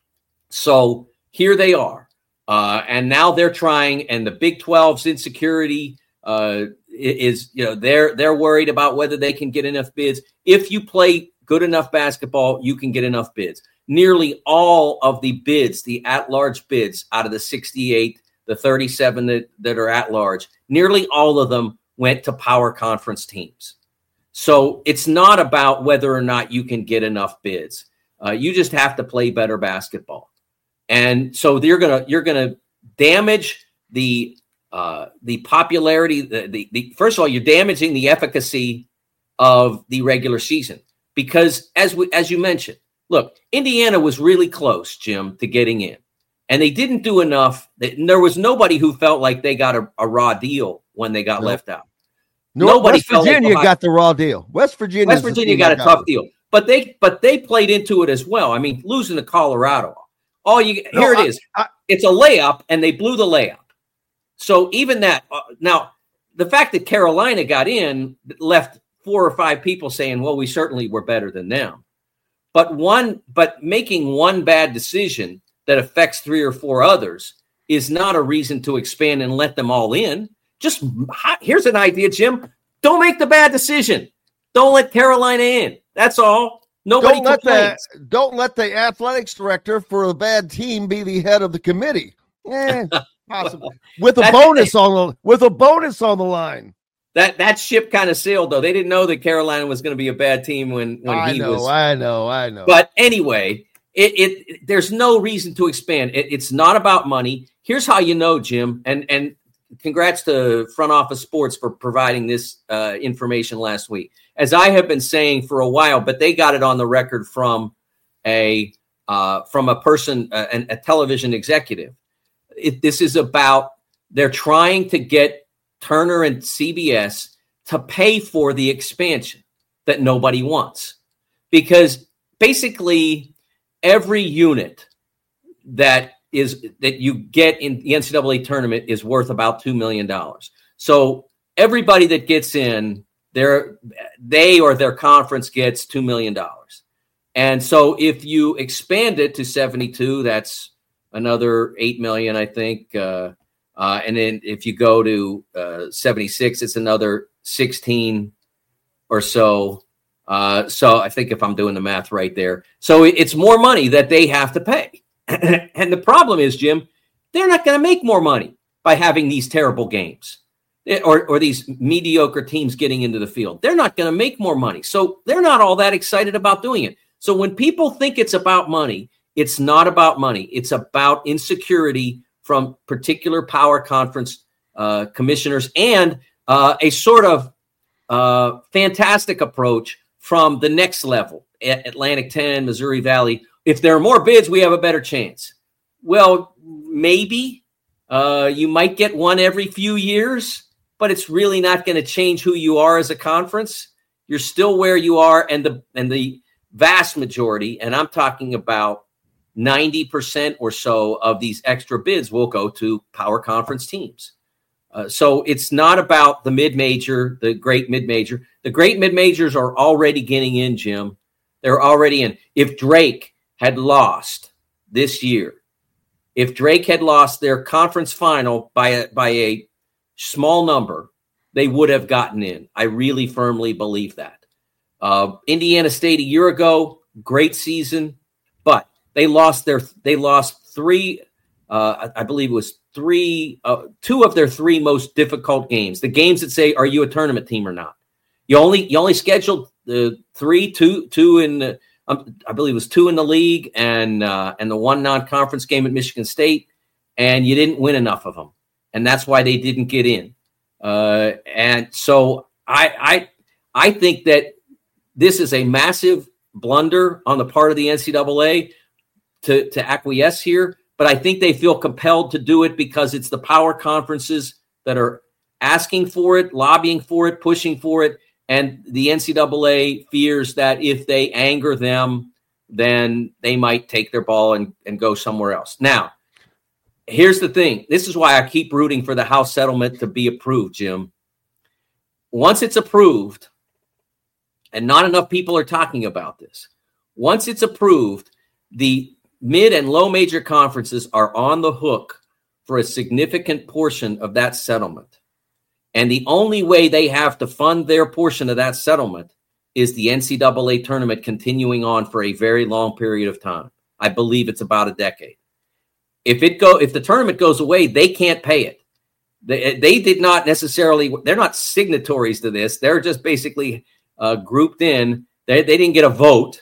So here they are. And now they're trying, and the Big 12's insecurity is, they're worried about whether they can get enough bids. If you play good enough basketball, you can get enough bids. Nearly all of the bids, the at-large bids out of the 68, the 37 that are at-large, nearly all of them went to power conference teams. So it's not about whether or not you can get enough bids. You just have to play better basketball. And so you're gonna damage the popularity. The first of all, you're damaging the efficacy of the regular season because, as you mentioned, look, Indiana was really close, Jim, to getting in, and they didn't do enough. There was nobody who felt like they got a raw deal when they got left out. Nobody. West Virginia got the raw deal. West Virginia got a tough deal, but they played into it as well. I mean, losing to Colorado. It's a layup, and they blew the layup. So even that now, the fact that Carolina got in left 4 or 5 people saying, "Well, we certainly were better than them." But making one bad decision that affects 3 or 4 others is not a reason to expand and let them all in. Just here's an idea, Jim. Don't make the bad decision. Don't let Carolina in. That's all. Nobody complains. Don't let the athletics director for a bad team be the head of the committee. Possibly with a bonus on the line. That ship kind of sailed, though. They didn't know that Carolina was going to be a bad team when he was. I know. But anyway, there's no reason to expand. It's not about money. Here's how you know, Jim, and congrats to Front Office Sports for providing this information last week. As I have been saying for a while, but they got it on the record from a person, a television executive. This is about they're trying to get Turner and CBS to pay for the expansion that nobody wants. Because basically every unit that you get in the NCAA tournament is worth about $2 million. So everybody that gets in, they or their conference gets $2 million. And so if you expand it to 72, that's another $8 million, I think. And then if you go to 76, it's another 16 or so. So I think if I'm doing the math right there. So it's more money that they have to pay. And the problem is, Jim, they're not going to make more money by having these terrible games or these mediocre teams getting into the field. They're not going to make more money. So they're not all that excited about doing it. So when people think it's about money, it's not about money. It's about insecurity from particular power conference commissioners and a sort of fantastic approach from the next level, Atlantic 10, Missouri Valley. If there are more bids, we have a better chance. Well, maybe you might get one every few years, but it's really not going to change who you are as a conference. You're still where you are, and the vast majority, and I'm talking about 90% or so of these extra bids will go to power conference teams. So it's not about the mid-major, the great mid-major. The great mid-majors are already getting in, Jim. They're already in. If Drake had lost this year, if Drake had lost their conference final by a small number, they would have gotten in. I really firmly believe that. Indiana State a year ago, great season, but they lost three. I believe it was two of their three most difficult games. The games that say, "Are you a tournament team or not?" You only scheduled the two in. I believe it was two in the league and the one non-conference game at Michigan State, and you didn't win enough of them, and that's why they didn't get in. And so I think that this is a massive blunder on the part of the NCAA to acquiesce here, but I think they feel compelled to do it because it's the power conferences that are asking for it, lobbying for it, pushing for it, and the NCAA fears that if they anger them, then they might take their ball and go somewhere else. Now, here's the thing. This is why I keep rooting for the House settlement to be approved, Jim. Once it's approved, and not enough people are talking about this. Once it's approved, the mid and low major conferences are on the hook for a significant portion of that settlement. And the only way they have to fund their portion of that settlement is the NCAA tournament continuing on for a very long period of time. I believe it's about a decade. If the tournament goes away, they can't pay it. They did not necessarily, they're not signatories to this. They're just basically grouped in. They didn't get a vote.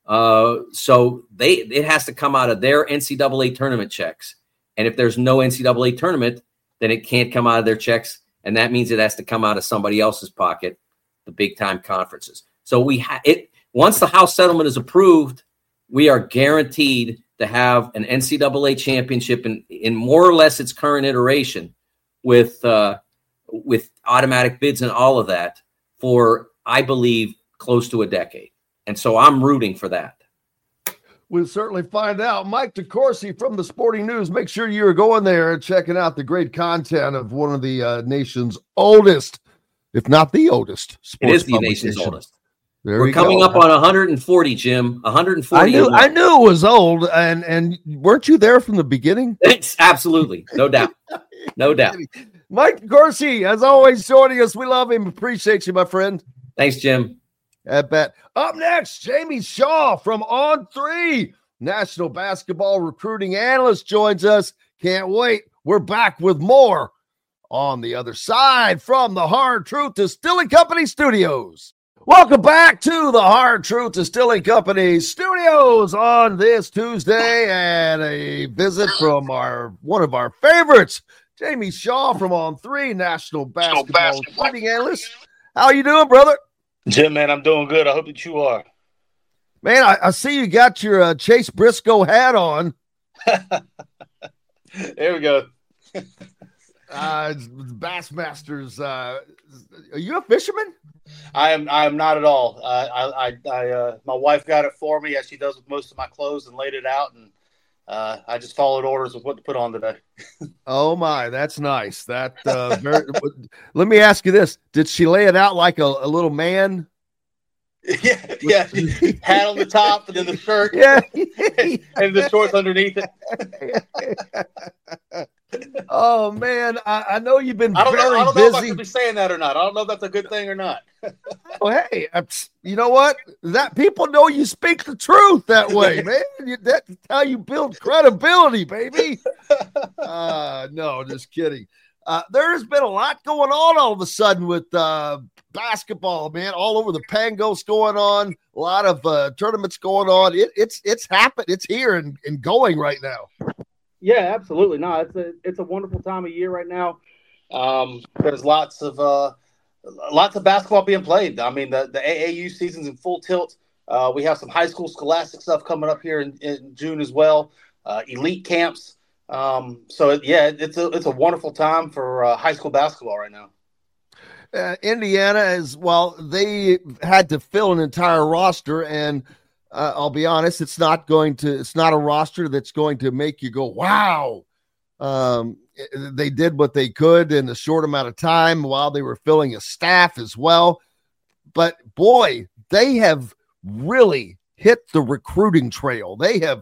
So it has to come out of their NCAA tournament checks. And if there's no NCAA tournament, then it can't come out of their checks. And that means it has to come out of somebody else's pocket, the big time conferences. So once the House settlement is approved, we are guaranteed to have an NCAA championship in more or less its current iteration with automatic bids and all of that for, I believe, close to a decade. And so I'm rooting for that. We'll certainly find out. Mike DeCourcy from the Sporting News. Make sure you're going there and checking out the great content of one of the nation's oldest, if not the oldest, sports. It is the nation's oldest. We're coming up on 140, Jim. 140. I knew it was old, and weren't you there from the beginning? It's absolutely, no doubt, no doubt. Mike DeCourcy, as always, joining us. We love him. Appreciate you, my friend. Thanks, Jim. At bet. Up next, Jamie Shaw from On3, national basketball recruiting analyst, joins us. Can't wait. We're back with more on the other side from the Hard Truth Distilling Company studios. Welcome back to the Hard Truth Distilling Company studios on this Tuesday, and a visit from one of our favorites, Jamie Shaw from On3, national basketball recruiting analyst. How you doing, brother? Jim, man, I'm doing good. I hope that you are. Man, I see you got your Chase Briscoe hat on. There we go. Bassmasters. Are you a fisherman? I am not at all. My wife got it for me, as she does with most of my clothes, and laid it out, and I just followed orders with what to put on today. Oh my, that's nice. That let me ask you this: did she lay it out like a little man? Yeah, hat on the top, and then the shirt, yeah, and the shorts underneath it. Oh man, I know you've been I don't know if I busy. should be saying that or not. I don't know if that's a good thing or not. Oh, hey, you know what? That people know you speak the truth that way, man. That's how you build credibility, baby. No, just kidding. There's been a lot going on all of a sudden with basketball, man. All over the Pangos going on. A lot of tournaments going on. It's happened. It's here and going right now. Yeah, absolutely. No, it's a wonderful time of year right now. There's lots of basketball being played. I mean, the AAU season's in full tilt. We have some high school scholastic stuff coming up here in June as well. Elite camps. It's a wonderful time for high school basketball right now. Indiana as well. They had to fill an entire roster, and I'll be honest, it's not a roster that's going to make you go, wow. They did what they could in a short amount of time while they were filling a staff as well. But boy, they have really hit the recruiting trail. They have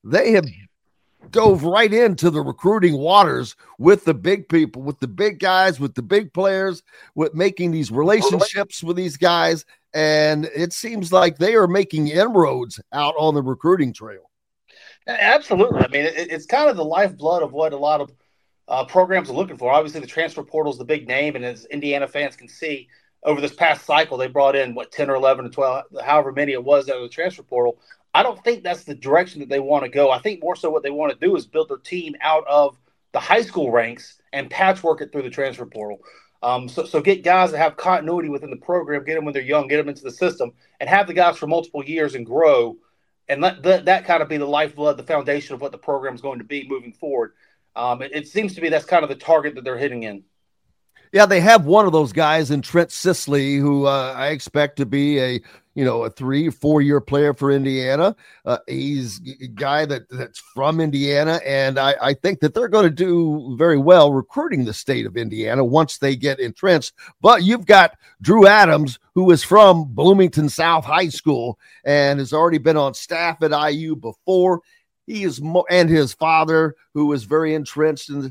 dove right into the recruiting waters with the big people, with the big guys, with the big players, with making these relationships with these guys. And it seems like they are making inroads out on the recruiting trail. Absolutely. I mean, it's kind of the lifeblood of what a lot of programs are looking for. Obviously, the transfer portal is the big name, and as Indiana fans can see, over this past cycle, they brought in, 10 or 11 or 12, however many it was out of the transfer portal. I don't think that's the direction that they want to go. I think more so what they want to do is build their team out of the high school ranks and patchwork it through the transfer portal. So get guys that have continuity within the program, get them when they're young, get them into the system, and have the guys for multiple years and grow, and let that kind of be the lifeblood, the foundation of what the program is going to be moving forward. It seems to be that's kind of the target that they're hitting in. Yeah, they have one of those guys in Trent Sisley, who I expect to be a 3 or 4 year player for Indiana. He's a guy that's from Indiana, and I think that they're going to do very well recruiting the state of Indiana once they get entrenched. But you've got Drew Adams, who is from Bloomington South High School and has already been on staff at IU before. He is and his father, who is very entrenched in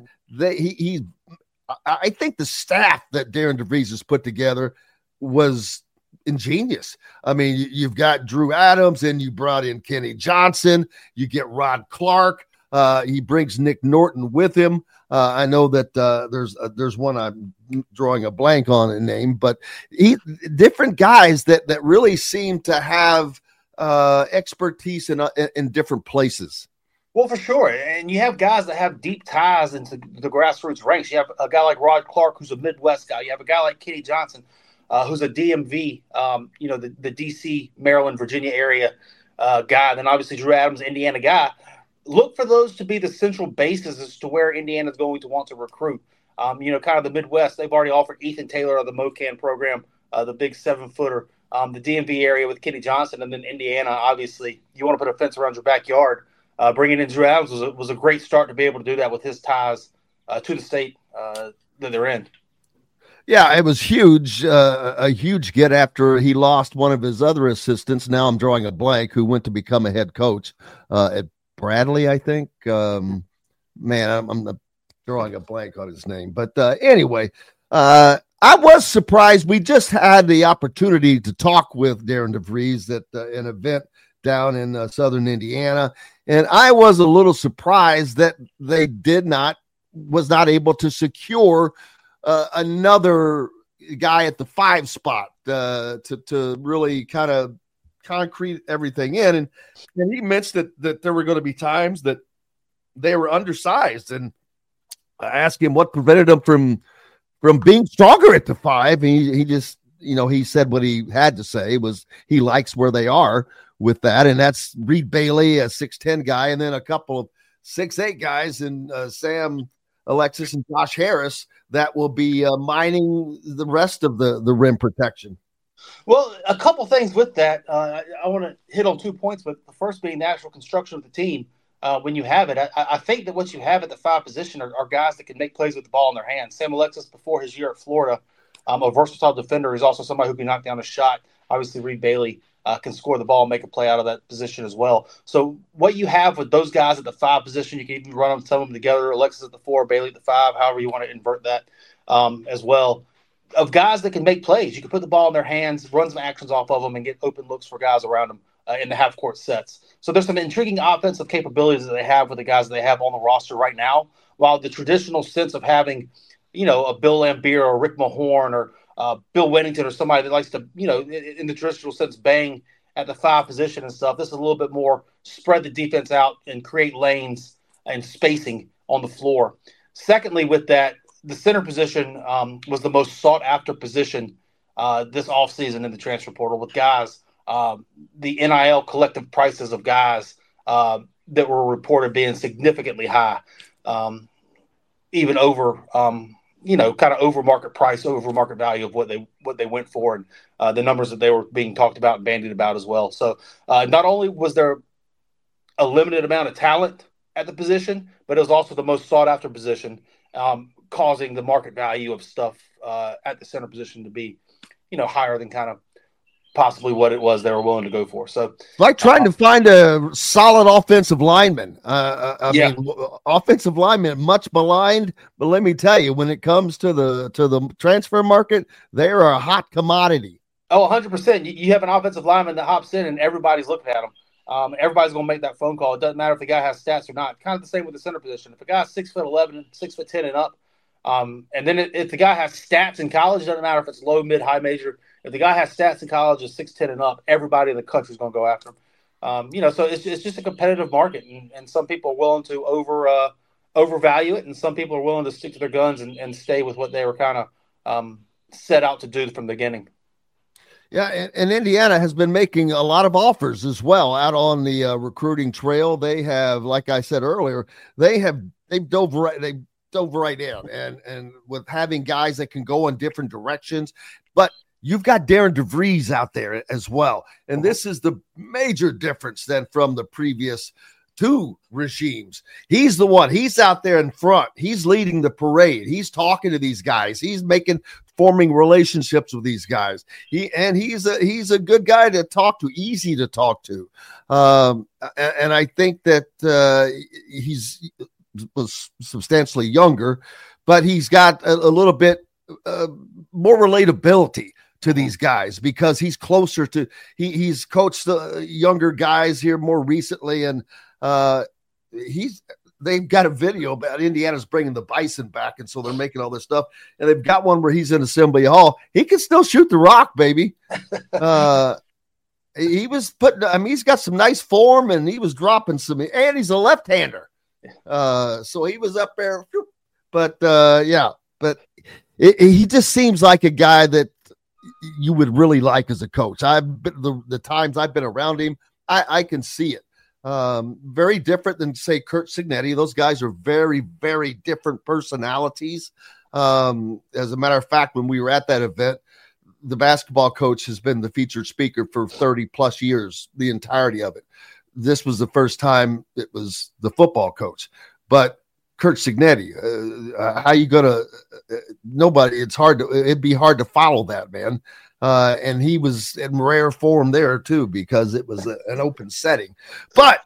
I think the staff that Darren DeVries has put together was ingenious. I mean, you've got Drew Adams, and you brought in Kenny Johnson. You get Rod Clark. He brings Nick Norton with him. I know that there's one I'm drawing a blank on a name, but different guys that really seem to have expertise in different places. Well, for sure. And you have guys that have deep ties into the grassroots ranks. You have a guy like Rod Clark, who's a Midwest guy. You have a guy like Kenny Johnson, who's a DMV, the D.C., Maryland, Virginia area guy. Then obviously Drew Adams, Indiana guy. Look for those to be the central bases as to where Indiana's going to want to recruit. Kind of the Midwest, they've already offered Ethan Taylor of the MoCan program, the big 7-footer, the DMV area with Kenny Johnson, and then Indiana, obviously. You want to put a fence around your backyard. Bringing in Drew Adams was a great start to be able to do that with his ties to the state that they're in. Yeah, it was huge, a huge get after he lost one of his other assistants. Now I'm drawing a blank, who went to become a head coach at Bradley, I think. I'm drawing a blank on his name. But anyway, I was surprised. We just had the opportunity to talk with Darren DeVries at an event down in southern Indiana. And I was a little surprised that they was not able to secure another guy at the 5 spot to really kind of concrete everything in. And he mentioned that there were going to be times that they were undersized. And I asked him what prevented him from being stronger at the 5. He just, he said what he had to say was he likes where they are with that, and that's Reed Bailey, a 6'10" guy, and then a couple of 6'8" guys, and Sam Alexis and Josh Harris that will be mining the rest of the rim protection. Well, a couple things with that. I want to hit on 2 points, but the first being the actual construction of the team. When you have it, I think that what you have at the 5 position are guys that can make plays with the ball in their hands. Sam Alexis, before his year at Florida, a versatile defender. He's also somebody who can knock down a shot. Obviously, Reed Bailey can score the ball and make a play out of that position as well. So what you have with those guys at the 5 position, you can even run some of them together. Alexis at the 4, Bailey at the 5, however you want to invert that as well. Of guys that can make plays. You can put the ball in their hands, run some actions off of them, and get open looks for guys around them in the half-court sets. So there's some intriguing offensive capabilities that they have with the guys that they have on the roster right now, while the traditional sense of having, a Bill Laimbeer or Rick Mahorn or Bill Wennington or somebody that likes to, in the traditional sense, bang at the 5 position and stuff. This is a little bit more spread the defense out and create lanes and spacing on the floor. Secondly, with that, the center position was the most sought-after position this offseason in the transfer portal with guys. The NIL collective prices of guys that were reported being significantly high, even over, kind of over market price, over market value of what they went for, and the numbers that they were being talked about and bandied about as well. So not only was there a limited amount of talent at the position, but it was also the most sought after position, causing the market value of stuff at the center position to be, higher than kind of possibly what it was they were willing to go for. So like trying to find a solid offensive lineman. I mean, offensive lineman, much maligned, but let me tell you, when it comes to the transfer market, they are a hot commodity. Oh, 100%. You have an offensive lineman that hops in and everybody's looking at him. Everybody's going to make that phone call. It doesn't matter if the guy has stats or not. Kind of the same with the center position. If a guy's 6'11", 6'10" and up, and then if the guy has stats in college, it doesn't matter if it's low, mid, high, major. If the guy has stats in college is 6'10" and up, everybody in the country is going to go after him. So it's just a competitive market, and some people are willing to overvalue it, and some people are willing to stick to their guns and stay with what they were kind of set out to do from the beginning. Yeah, and Indiana has been making a lot of offers as well out on the recruiting trail. They have, like I said earlier, they've dove right in, and with having guys that can go in different directions, but you've got Darren DeVries out there as well. And this is the major difference then from the previous 2 regimes. He's the one. He's out there in front. He's leading the parade. He's talking to these guys. He's forming relationships with these guys. He's a good guy to talk to, easy to talk to. And I think that he's was substantially younger, but he's got a little bit more relatability to these guys because he's closer to he's coached the younger guys here more recently, and they've got a video about Indiana's bringing the Bison back, and so they're making all this stuff, and they've got one where he's in Assembly Hall. He can still shoot the rock, baby. He was he's got some nice form, and he was dropping some, and he's a left-hander. So he was up there, but he just seems like a guy that you would really like as a coach. The times I've been around him, I can see it. Very different than, say, Curt Cignetti. Those guys are very, very different personalities. As a matter of fact, when we were at that event, the basketball coach has been the featured speaker for 30 plus years, the entirety of it. This was the first time it was the football coach, but Curt Cignetti, how you gonna? Nobody. It'd be hard to follow that, man. And he was in rare form there too because it was an open setting. But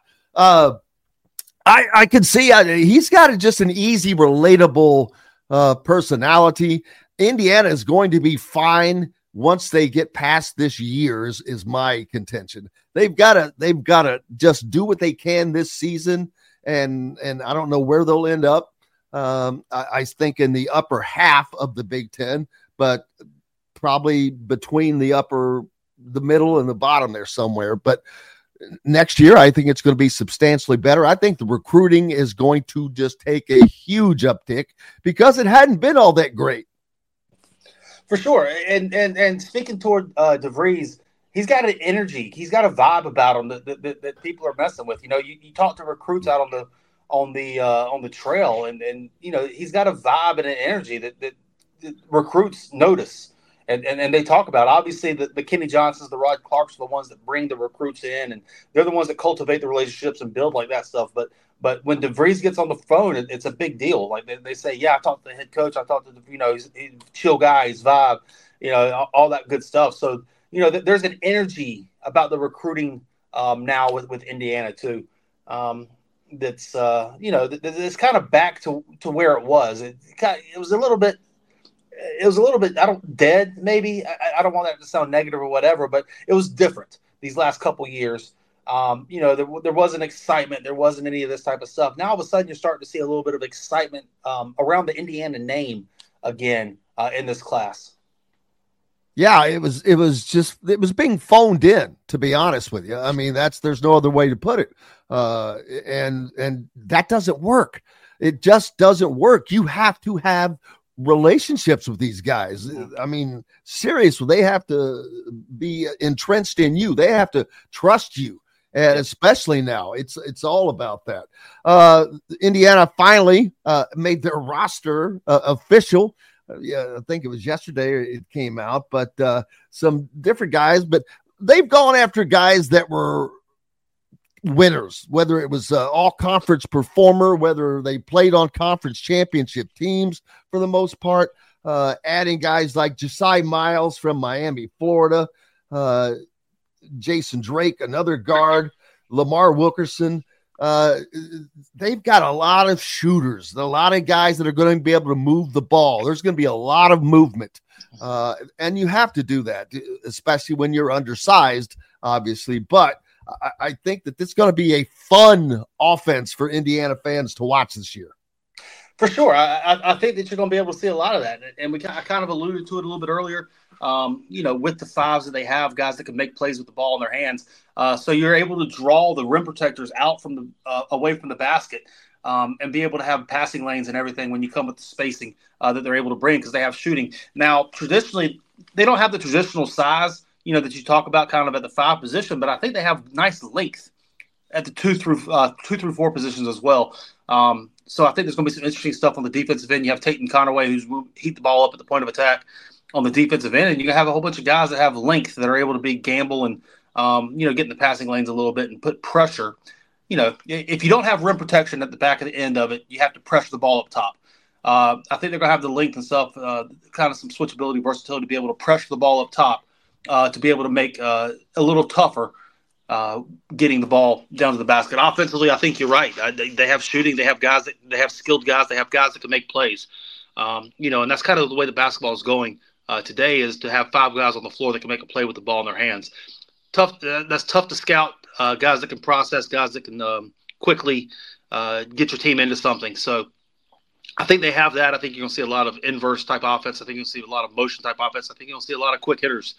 I can see he's got just an easy, relatable personality. Indiana is going to be fine once they get past this year. Is my contention. They've got to just do what they can this season, and I don't know where they'll end up. I think in the upper half of the Big Ten, but probably between the middle and the bottom there somewhere. But next year, I think it's going to be substantially better. I think the recruiting is going to just take a huge uptick because it hadn't been all that great. For sure. And speaking toward DeVries, he's got an energy. He's got a vibe about him that people are messing with. You talk to recruits out on the trail, and he's got a vibe and an energy that recruits notice. And they talk about, obviously, the Kenny Johnsons, the Rod Clarks are the ones that bring the recruits in, and they're the ones that cultivate the relationships and build like that stuff. But when DeVries gets on the phone, it's a big deal. Like they say, yeah, I talked to the head coach. I talked to he's a chill guy, his vibe, all that good stuff. So, there's an energy about the recruiting now with Indiana too. That's that's kind of back to where it was. It was a little bit. Dead maybe. I don't want that to sound negative or whatever, but it was different these last couple years. There wasn't excitement. There wasn't any of this type of stuff. Now all of a sudden you're starting to see a little bit of excitement around the Indiana name again in this class. Yeah, it was being phoned in, to be honest with you. I mean, there's no other way to put it. And that doesn't work. It just doesn't work. You have to have relationships with these guys. I mean, seriously, they have to be entrenched in you. They have to trust you. And especially now, it's all about that. Indiana finally made their roster official. I think it was yesterday it came out, but some different guys. But they've gone after guys that were winners, whether it was all conference performer, whether they played on conference championship teams for the most part, adding guys like Josiah Miles from Miami, Florida, Jason Drake, another guard, Lamar Wilkerson. They've got a lot of shooters, a lot of guys that are going to be able to move the ball. There's going to be a lot of movement, and you have to do that, especially when you're undersized, obviously. But I think that this is going to be a fun offense for Indiana fans to watch this year. For sure. I think that you're going to be able to see a lot of that. And I kind of alluded to it a little bit earlier, with the fives that they have, guys that can make plays with the ball in their hands. So you're able to draw the rim protectors out from away from the basket and be able to have passing lanes and everything when you come with the spacing that they're able to bring because they have shooting. Now, traditionally, they don't have the traditional size that you talk about kind of at the 5 position, but I think they have nice length at the 2 through 4 positions as well. So I think there's going to be some interesting stuff on the defensive end. You have Tatum Conaway, who's heat the ball up at the point of attack on the defensive end, and you have a whole bunch of guys that have length that are able to be gamble and get in the passing lanes a little bit and put pressure. If you don't have rim protection at the back of the end of it, you have to pressure the ball up top. I think they're going to have the length and stuff, kind of some switchability, versatility to be able to pressure the ball up top. To be able to make a little tougher getting the ball down to the basket. Offensively, I think you're right. They have shooting. They have guys they have skilled guys. They have guys that can make plays. And that's kind of the way the basketball is going today, is to have 5 guys on the floor that can make a play with the ball in their hands. That's tough to scout, guys that can process, guys that can quickly get your team into something. So I think they have that. I think you're going to see a lot of inverse type offense. I think you'll see a lot of motion type offense. I think you'll see a lot of quick hitters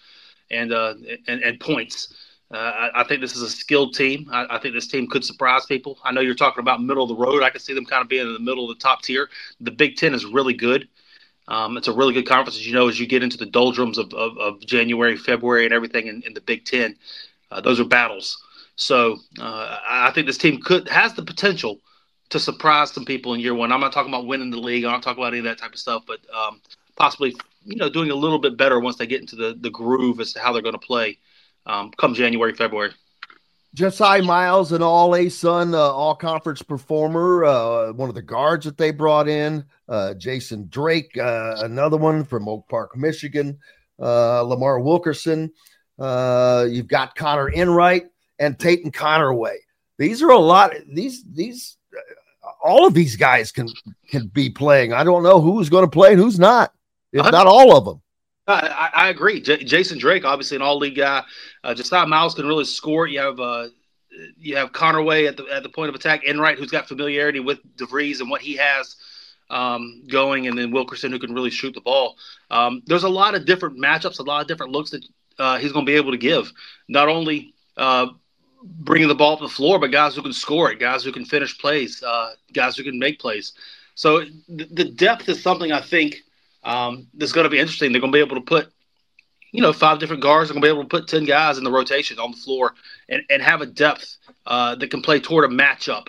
and points. I think this is a skilled team. I think this team could surprise people. I know you're talking about middle of the road. I can see them kind of being in the middle of the top tier. The Big Ten is really good. It's a really good conference, as you get into the doldrums of January, February, and everything in the Big Ten. Those are battles. So I think this team has the potential to surprise some people in year one. I'm not talking about winning the league. I'm not talking about any of that type of stuff, but possibly doing a little bit better once they get into the groove as to how they're going to play come January, February. Josiah Miles, an all-ASUN, all-conference performer, one of the guards that they brought in. Jason Drake, another one from Oak Park, Michigan. Lamar Wilkerson. You've got Connor Enright and Tatum Conaway. These are a lot. These all of these guys can be playing. I don't know who's going to play and who's not, if not all of them. I agree. Jason Drake, obviously an all-league guy. Josiah Miles can really score. You have Conaway at the point of attack. Enright, who's got familiarity with DeVries and what he has going, and then Wilkerson, who can really shoot the ball. There's a lot of different matchups, a lot of different looks that he's going to be able to give. Not only bringing the ball up the floor, but guys who can score it, guys who can finish plays, guys who can make plays. So the depth is something I think that's going to be interesting. They're going to be able to put, 5 different guards. They're going to be able to put 10 guys in the rotation on the floor and have a depth that can play toward a matchup.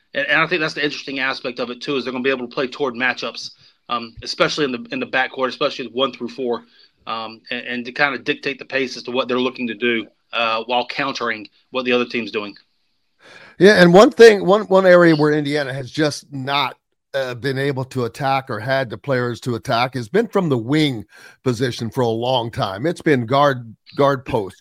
And I think that's the interesting aspect of it too, is they're going to be able to play toward matchups, especially in the backcourt, especially 1 through 4, and to kind of dictate the pace as to what they're looking to do while countering what the other team's doing. Yeah, and one area where Indiana has just not been able to attack or had the players to attack has been from the wing position for a long time. It's been guard post.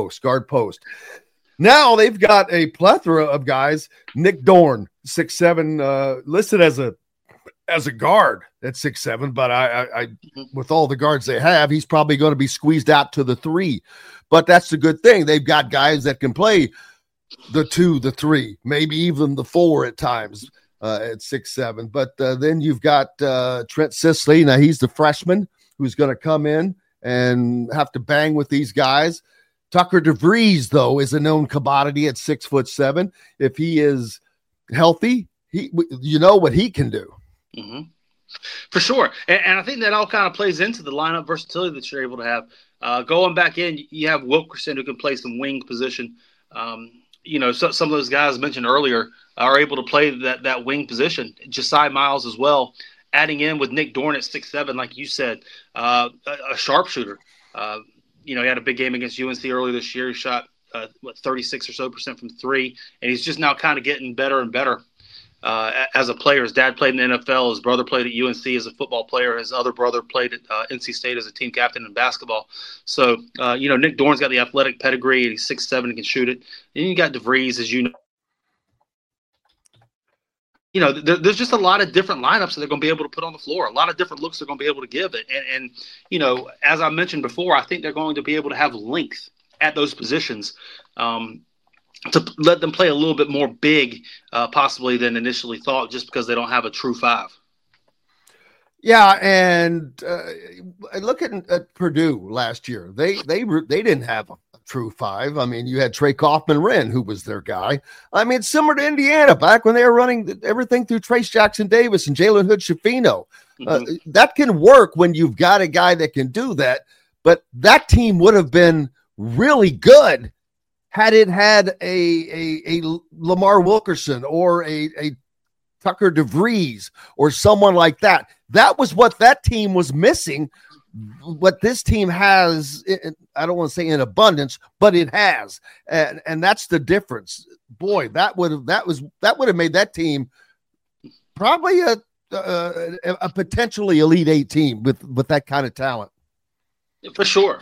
Now they've got a plethora of guys. Nick Dorn, 6'7", listed as a guard at 6'7", but I with all the guards they have, he's probably going to be squeezed out to the 3. But that's the good thing. They've got guys that can play the 2, the 3, maybe even the 4 at times at 6'7". But then you've got Trent Sisley. Now he's the freshman who's going to come in and have to bang with these guys. Tucker DeVries, though, is a known commodity at 6'7". If he is healthy, you know what he can do. Mm-hmm. For sure. And I think that all kind of plays into the lineup versatility that you're able to have. Going back in, you have Wilkerson who can play some wing position. So some of those guys mentioned earlier are able to play that wing position. Josiah Miles as well, adding in with Nick Dorn at 6'7", like you said, a sharpshooter. He had a big game against UNC earlier this year. He shot 36% or so from 3, and he's just now kind of getting better and better as a player. His dad played in the NFL. His brother played at UNC as a football player. His other brother played at NC State as a team captain in basketball. So, Nick Dorn's got the athletic pedigree. He's 6'7" and can shoot it. Then you got DeVries, as you know. There's just a lot of different lineups that they're going to be able to put on the floor. A lot of different looks they're going to be able to give it. And as I mentioned before, I think they're going to be able to have length at those positions to let them play a little bit more big, possibly than initially thought, just because they don't have a true 5. Yeah, and look at Purdue last year. They didn't have a true 5. I mean, you had Trey Kaufman-Wren, who was their guy. I mean, similar to Indiana back when they were running everything through Trace Jackson-Davis and Jalen Hood-Schifino. That can work when you've got a guy that can do that, but that team would have been really good had it had a Lamar Wilkerson or a Tucker DeVries or someone like that. That was what that team was missing. What this team has, I don't want to say in abundance, but it has, and that's the difference. Boy, that would have made that team probably a potentially Elite 8 team with that kind of talent. For sure.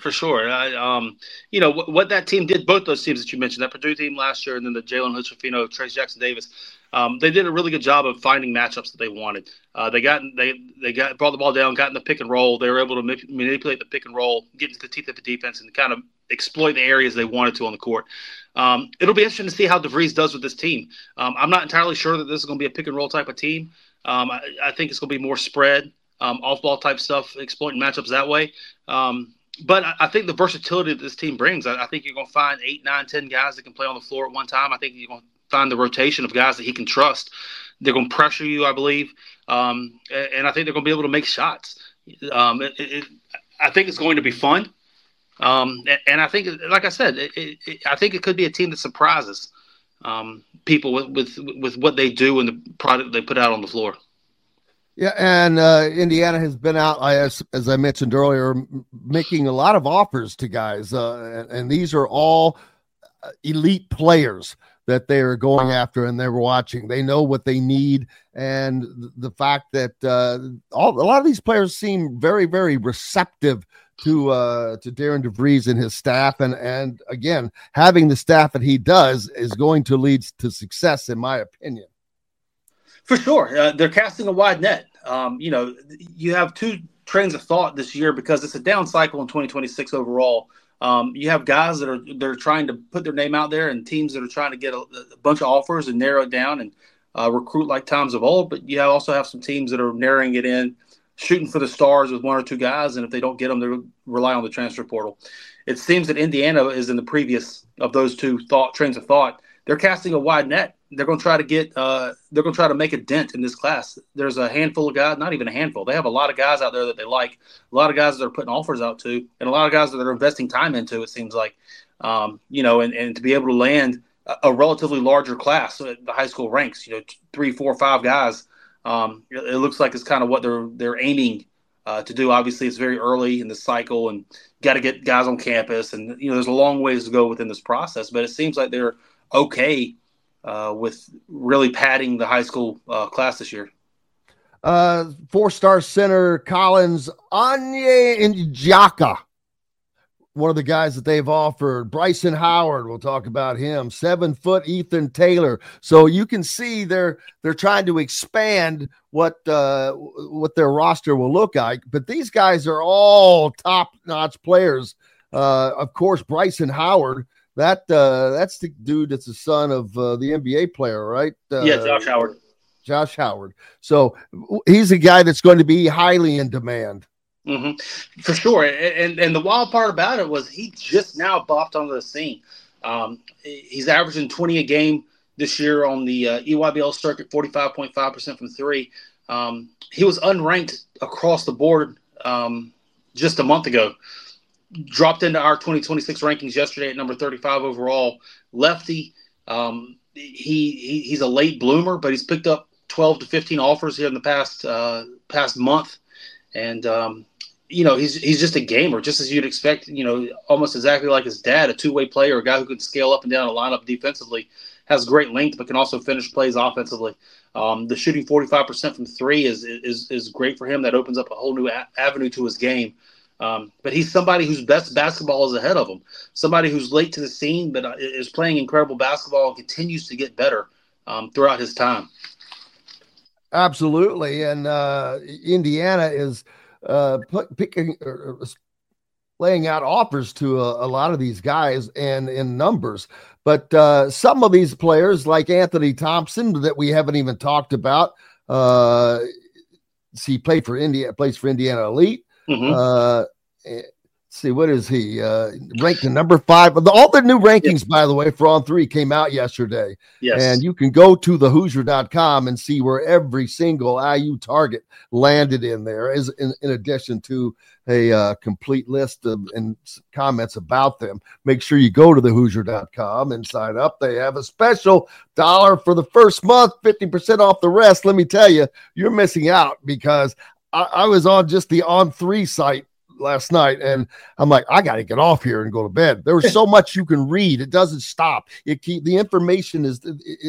What that team did, both those teams that you mentioned, that Purdue team last year and then the Jalen Hood-Schifino, Trace Jackson-Davis, they did a really good job of finding matchups that they wanted. They brought the ball down, got in the pick and roll. They were able to manipulate the pick and roll, get into the teeth of the defense, and kind of exploit the areas they wanted to on the court. It'll be interesting to see how DeVries does with this team. I'm not entirely sure that this is going to be a pick and roll type of team. I think it's going to be more spread, off-ball type stuff, exploiting matchups that way. But I think the versatility that this team brings, I think you're going to find 8, 9, 10 guys that can play on the floor at one time. I think you're going to find the rotation of guys that he can trust. They're going to pressure you, I believe. And I think they're going to be able to make shots. I think it's going to be fun. And I think, like I said, I think it could be a team that surprises people with what they do and the product they put out on the floor. Yeah, and Indiana has been out, as I mentioned earlier, making a lot of offers to guys, and these are all elite players that they are going after and they're watching. They know what they need, and the fact that a lot of these players seem very, very receptive to Darren DeVries and his staff, and again, having the staff that he does is going to lead to success, in my opinion. For sure. They're casting a wide net. You have 2 trains of thought this year because it's a down cycle in 2026 overall. You have guys that are trying to put their name out there and teams that are trying to get a bunch of offers and narrow it down and recruit like times of old. But you also have some teams that are narrowing it in, shooting for the stars with 1 or 2 guys. And if they don't get them, they rely on the transfer portal. It seems that Indiana is in the previous of those 2 trains of thought. They're casting a wide net. They're going to try to make a dent in this class. There's a handful of guys, not even a handful. They have a lot of guys out there that they like, a lot of guys that are putting offers out to, and a lot of guys that they're investing time into, it seems like, and to be able to land a relatively larger class at the high school ranks. 3, 4, 5 guys. It looks like it's kind of what they're aiming to do. Obviously, it's very early in the cycle, and got to get guys on campus, and there's a long ways to go within this process. But it seems like they're okay with really padding the high school class this year. 4-star center Collins Onyeka, one of the guys that they've offered. Bryson Howard, we'll talk about him. 7-foot Ethan Taylor. So you can see they're trying to expand what their roster will look like. But these guys are all top-notch players. Of course, Bryson Howard. That's the dude that's the son of the NBA player, right? Josh Howard. Josh Howard. So he's a guy that's going to be highly in demand. Mm-hmm. For sure. And the wild part about it was he just now bopped onto the scene. He's averaging 20 a game this year on the EYBL circuit, 45.5% from 3. He was unranked across the board just a month ago. Dropped into our 2026 rankings yesterday at number 35 overall. Lefty. He's a late bloomer, but he's picked up 12 to 15 offers here in the past month. And, he's just a gamer, just as you'd expect, almost exactly like his dad, a two-way player, a guy who can scale up and down a lineup defensively, has great length, but can also finish plays offensively. The shooting 45% from 3 is great for him. That opens up a whole new avenue to his game. But he's somebody whose best basketball is ahead of him, somebody who's late to the scene, but is playing incredible basketball and continues to get better throughout his time. Absolutely. And Indiana is laying out offers to a lot of these guys and in numbers. But some of these players, like Anthony Thompson, that we haven't even talked about, he plays for Indiana Elite. Mm-hmm. See, what is he? Ranked in number 5. All the new rankings, by the way, for On3 came out yesterday. Yes. And you can go to thehoosier.com and see where every single IU target landed in there, as in addition to a complete list and comments about them. Make sure you go to thehoosier.com and sign up. They have a special $1 for the first month, 50% off the rest. Let me tell you, you're missing out, because I was on just the On3 site last night, and I'm like, I got to get off here and go to bed. There was so much you can read. It doesn't stop. The information is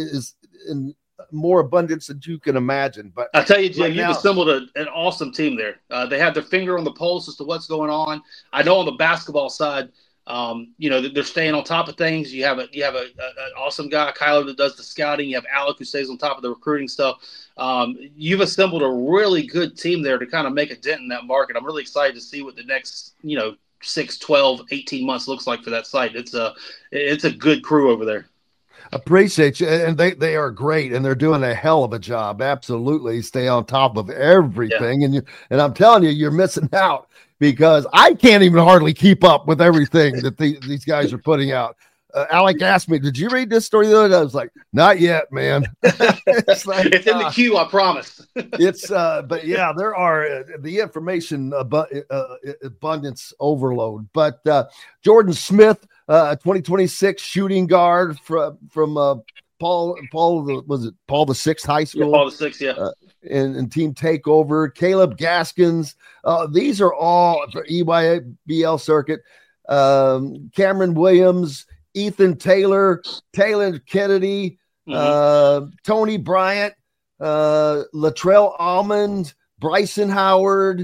in more abundance than you can imagine. But I tell you, Jim, you've assembled an awesome team there. They have their finger on the pulse as to what's going on. I know on the basketball side, they're staying on top of things. You have an awesome guy, Kyler, that does the scouting. You have Alec, who stays on top of the recruiting stuff. You've assembled a really good team there to kind of make a dent in that market. I'm really excited to see what the next, 6, 12, 18 months looks like for that site. It's a good crew over there. Appreciate you. And they are great, and they're doing a hell of a job. Absolutely. Stay on top of everything. Yeah. And I'm telling you, you're missing out, because I can't even hardly keep up with everything that these guys are putting out. Alec asked me, did you read this story the other day? I was like, not yet, man. It's in the queue, I promise. But yeah, there are the information abundance overload. But Jordan Smith, 2026 shooting guard from Paul the Sixth High School? Yeah, Paul the Sixth, yeah. And team takeover. Caleb Gaskins. These are all for EYBL circuit. Cameron Williams, Ethan Taylor, Taylor Kennedy, Tony Bryant, Latrell Almond, Bryson Howard,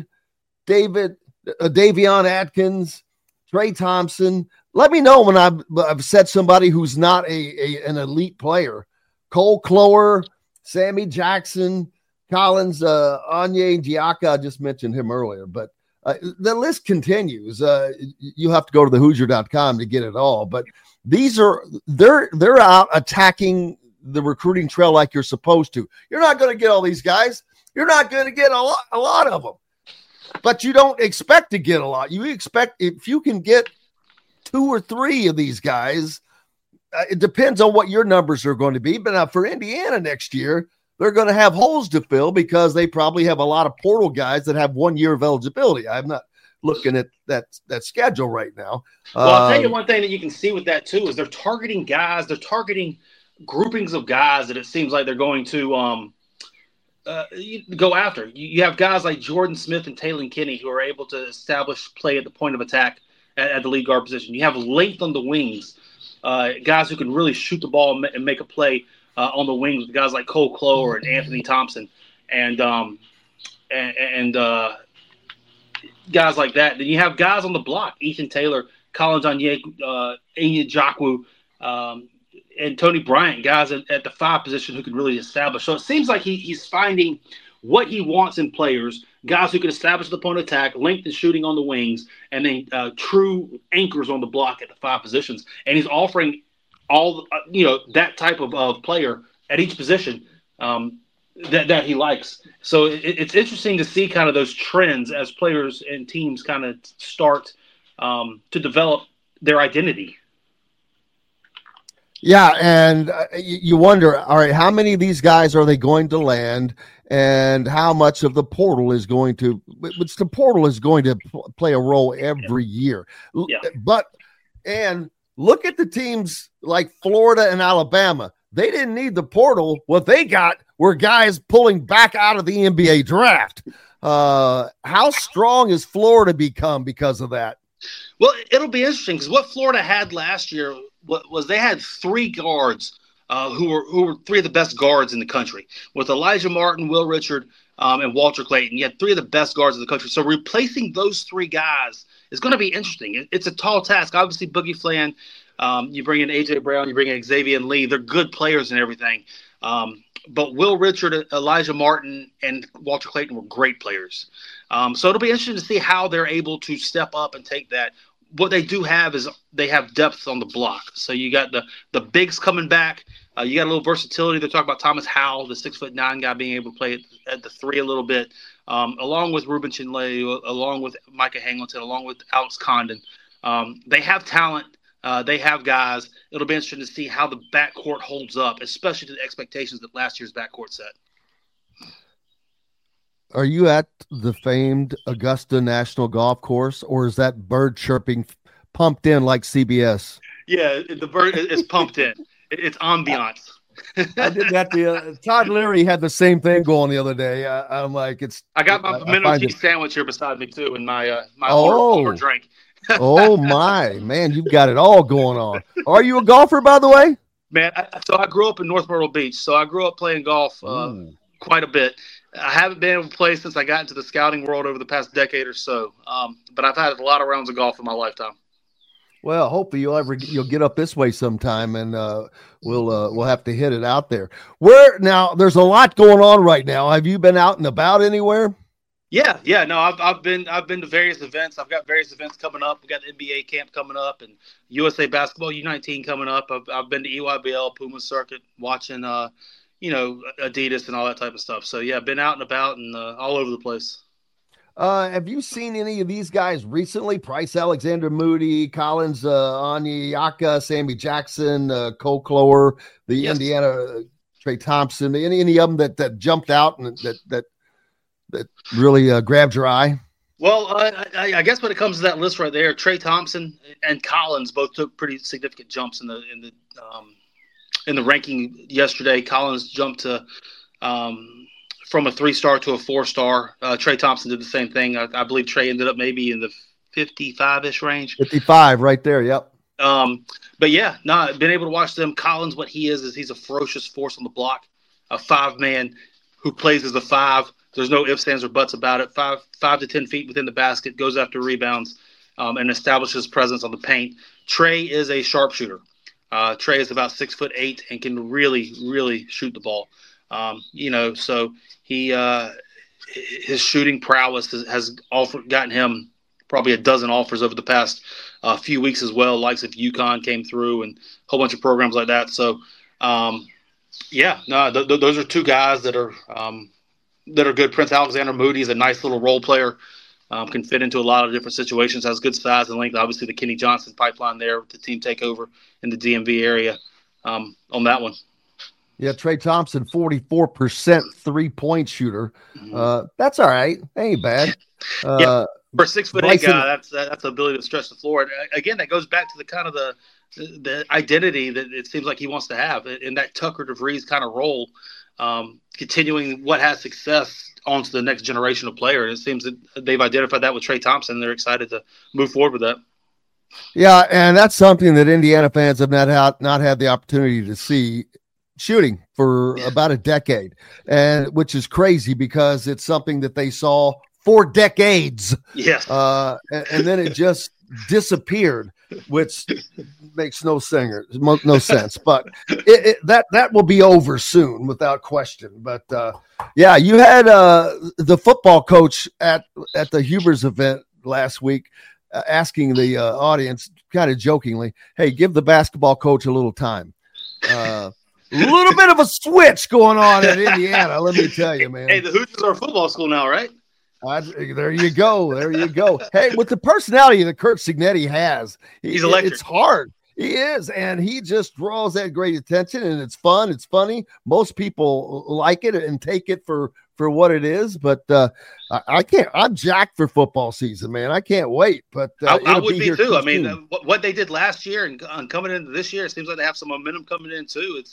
Davion Atkins, Trey Thompson. Let me know when I've said somebody who's not an elite player. Cole Clower, Sammy Jackson, Collins, Onyeka. I just mentioned him earlier, but the list continues. You have to go to thehoosier.com to get it all, but they're out attacking the recruiting trail like you're supposed to. You're not going to get all these guys. You're not going to get a lot of them, but you don't expect to get a lot. You expect, if you can get 2 or 3 of these guys, it depends on what your numbers are going to be. But for Indiana next year, they're going to have holes to fill, because they probably have a lot of portal guys that have 1 year of eligibility. I'm not looking at that schedule right now. Well, I'll tell you one thing that you can see with that too is they're targeting guys. They're targeting groupings of guys that it seems like they're going to go after. You have guys like Jordan Smith and Taylor Kinney who are able to establish play at the point of attack at the lead guard position. You have length on the wings, guys who can really shoot the ball and make a play on the wings with guys like Cole Kloer and Anthony Thompson and guys like that. Then you have guys on the block, Ethan Taylor, Colin Anya Jakwu, and Tony Bryant, guys at the 5 position who can really establish. So it seems like he's finding what he wants in players, guys who can establish the point of attack, length and shooting on the wings, and then true anchors on the block at the 5 positions. And he's offering all that type of player at each position that he likes. So it's interesting to see kind of those trends as players and teams kind of start to develop their identity. Yeah, and you wonder, all right, how many of these guys are they going to land, and how much of the portal is going to – which the portal is going to play a role every year. Yeah. And look at the teams like Florida and Alabama. They didn't need the portal. What they got were guys pulling back out of the NBA draft. How strong has Florida become because of that? Well, it'll be interesting because what Florida had last year was they had 3 guards who were 3 of the best guards in the country, with Elijah Martin, Will Richard, and Walter Clayton. You had 3 of the best guards in the country. So replacing those 3 guys is going to be interesting. It's a tall task. Obviously, Boogie Flan, you bring in A.J. Brown, you bring in Xavier Lee. They're good players and everything. But Will Richard, Elijah Martin, and Walter Clayton were great players. So it'll be interesting to see how they're able to step up and take that. What they do have is they have depth on the block. So you got the bigs coming back. You got a little versatility. They're talking about Thomas Howell, the 6'9" guy, being able to play at the 3 a little bit, along with Ruben Chinle, along with Micah Hangleton, along with Alex Condon. They have talent. They have guys. It'll be interesting to see how the backcourt holds up, especially to the expectations that last year's backcourt set. Are you at the famed Augusta National Golf Course, or is that bird chirping pumped in like CBS? Yeah, the bird is pumped in. It's ambiance. I did that. Todd Leary had the same thing going the other day. I'm like, I got my pimento cheese sandwich here beside me too, and my order drink. Oh my man, you've got it all going on. Are you a golfer, by the way? Man, so I grew up in North Myrtle Beach. So I grew up playing golf quite a bit. I haven't been able to play since I got into the scouting world over the past decade or so. But I've had a lot of rounds of golf in my lifetime. Well, hopefully you'll get up this way sometime, and we'll have to hit it out there. Now there's a lot going on right now. Have you been out and about anywhere? Yeah. No, I've been to various events. I've got various events coming up. We got the NBA camp coming up, and USA Basketball U19 coming up. I've been to EYBL, Puma Circuit, watching Adidas and all that type of stuff. So yeah, I've been out and about and all over the place. Have you seen any of these guys recently? Price Alexander Moody, Collins Onyeka, Sammy Jackson, Cole Kloer, the Indiana Trey Thompson, any of them that jumped out and that really grabbed your eye? Well, I guess when it comes to that list right there, Trey Thompson and Collins both took pretty significant jumps in the ranking yesterday. Collins jumped to from a 3-star to a 4-star. Trey Thompson did the same thing. I believe Trey ended up maybe in the 55-ish range. 55 right there, yep. But yeah, I've been able to watch them. Collins, what he is he's a ferocious force on the block, a 5-man who plays as a 5. There's no ifs, ands, or buts about it. 5 to 10 feet within the basket, goes after rebounds, and establishes presence on the paint. Trey is a sharpshooter. Trey is about 6'8" and can really, really shoot the ball. So his shooting prowess has gotten him probably a dozen offers over the past few weeks as well. Likes of UConn came through and a whole bunch of programs like that. So, those are 2 guys that are good. Prince Alexander Moody is a nice little role player. Can fit into a lot of different situations, has good size and length. Obviously, the Kenny Johnson pipeline there with the team takeover in the DMV area on that one. Yeah, Trey Thompson, 44% 3-point shooter. That's all right. Ain't bad. For a 6'8" Bryson, guy, that's the ability to stretch the floor. And again, that goes back to the kind of the identity that it seems like he wants to have in that Tucker DeVries kind of role, continuing what has success onto the next generation of player. And it seems that they've identified that with Trey Thompson. And they're excited to move forward with that. Yeah, and that's something that Indiana fans have not had the opportunity to see shooting for about a decade, and which is crazy because it's something that they saw for decades. Yes. And then it just disappeared, which makes no sense. But that will be over soon, without question. But yeah, you had the football coach at the Hubers event last week asking the audience, kind of jokingly, "Hey, give the basketball coach a little time." A little bit of a switch going on at Indiana, let me tell you, man. Hey, the Hoosiers are a football school now, right? There you go. Hey, with the personality that Curt Cignetti has, he's electric. It's hard. He is, and he just draws that great attention, and it's fun. It's funny. Most people like it and take it for what it is, but I can't. I'm jacked for football season, man. I can't wait. But I would be too. I mean, what they did last year and coming into this year, it seems like they have some momentum coming in too. It's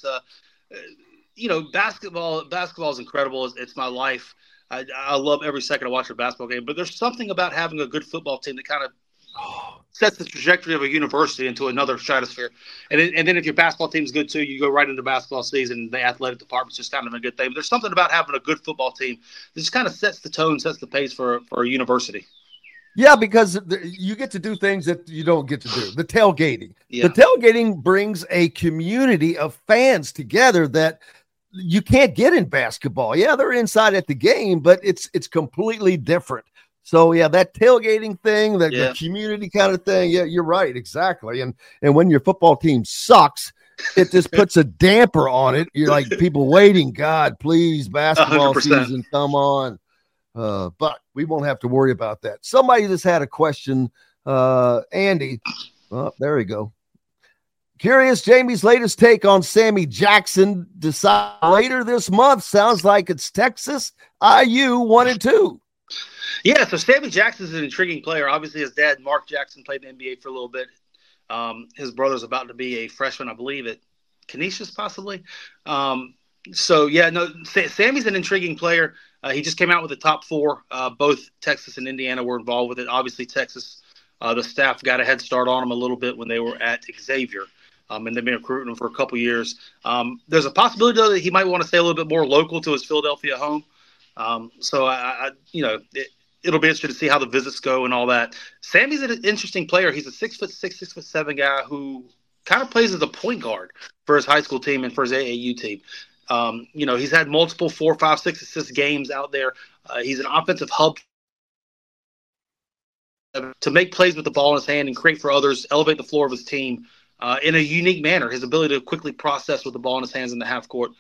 basketball is incredible. It's my life. I love every second of watching a basketball game, but there's something about having a good football team that kind of sets the trajectory of a university into another stratosphere. And then if your basketball team's good too, you go right into basketball season. The athletic department's just kind of a good thing. But there's something about having a good football team that just kind of sets the tone, sets the pace for a university. Yeah, because you get to do things that you don't get to do. The tailgating. Yeah. The tailgating brings a community of fans together that you can't get in basketball. Yeah, they're inside at the game, but it's completely different. So yeah, that tailgating thing, the community kind of thing. Yeah, you're right, exactly. And when your football team sucks, it just puts a damper on it. You're like people waiting. God, please, basketball 100%. season, come on. But we won't have to worry about that. Somebody just had a question. Andy, there we go. Curious, Jamie's latest take on Sammy Jackson. Decide later this month. Sounds like it's Texas, IU 1-2. Yeah, so Sammy Jackson is an intriguing player. Obviously, his dad, Mark Jackson, played in the NBA for a little bit. His brother's about to be a freshman, I believe, at Canisius, possibly. Sammy's an intriguing player. He just came out with the top four. Both Texas and Indiana were involved with it. Obviously, Texas, the staff got a head start on him a little bit when they were at Xavier. And they've been recruiting him for a couple years. There's a possibility, though, that he might want to stay a little bit more local to his Philadelphia home. It'll be interesting to see how the visits go and all that. Sammy's an interesting player. He's a 6'6", 6'7" guy who kind of plays as a point guard for his high school team and for his AAU team. He's had multiple 4, 5, 6 assist games out there. He's an offensive hub to make plays with the ball in his hand and create for others, elevate the floor of his team in a unique manner. His ability to quickly process with the ball in his hands in the half court,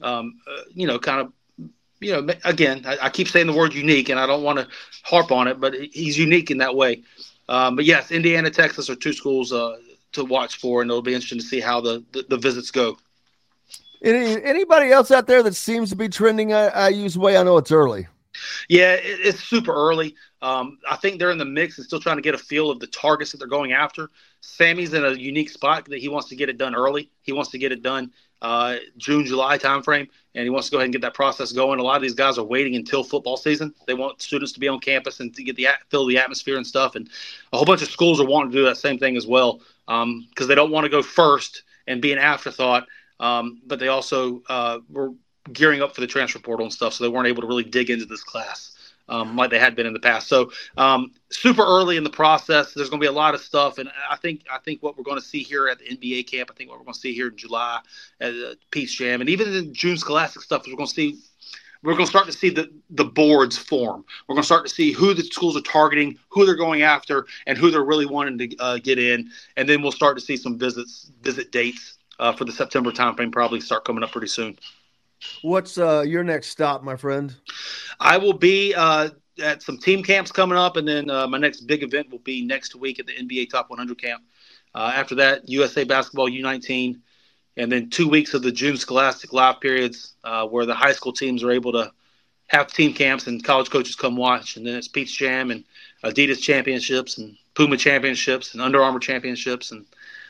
again, I keep saying the word unique, and I don't want to harp on it, but he's unique in that way. But yes, Indiana, Texas are two schools to watch for, and it'll be interesting to see how the visits go. Anybody else out there that seems to be trending IU's way? I know it's early. Yeah, it's super early. I think they're in the mix and still trying to get a feel of the targets that they're going after. Sammy's in a unique spot that he wants to get it done early. He wants to get it done June, July timeframe, and he wants to go ahead and get that process going. A lot of these guys are waiting until football season. They want students to be on campus and to get feel the atmosphere and stuff. And a whole bunch of schools are wanting to do that same thing as well because they don't want to go first and be an afterthought. But they also were gearing up for the transfer portal and stuff, so they weren't able to really dig into this class like they had been in the past. So super early in the process. There's going to be a lot of stuff, and I think what we're going to see here at the NBA camp, I think what we're going to see here in July at Pete's Jam, and even in June Scholastic stuff, we're going to start to see the boards form. We're going to start to see who the schools are targeting, who they're going after, and who they're really wanting to get in, and then we'll start to see some visit dates for the September timeframe probably start coming up pretty soon. What's your next stop, my friend? I will be at some team camps coming up, and then my next big event will be next week at the NBA Top 100 camp. After that, USA Basketball U19, and then 2 weeks of the June Scholastic live periods where the high school teams are able to have team camps and college coaches come watch. And then it's Pete's Jam, and Adidas championships and Puma championships and Under Armour championships, and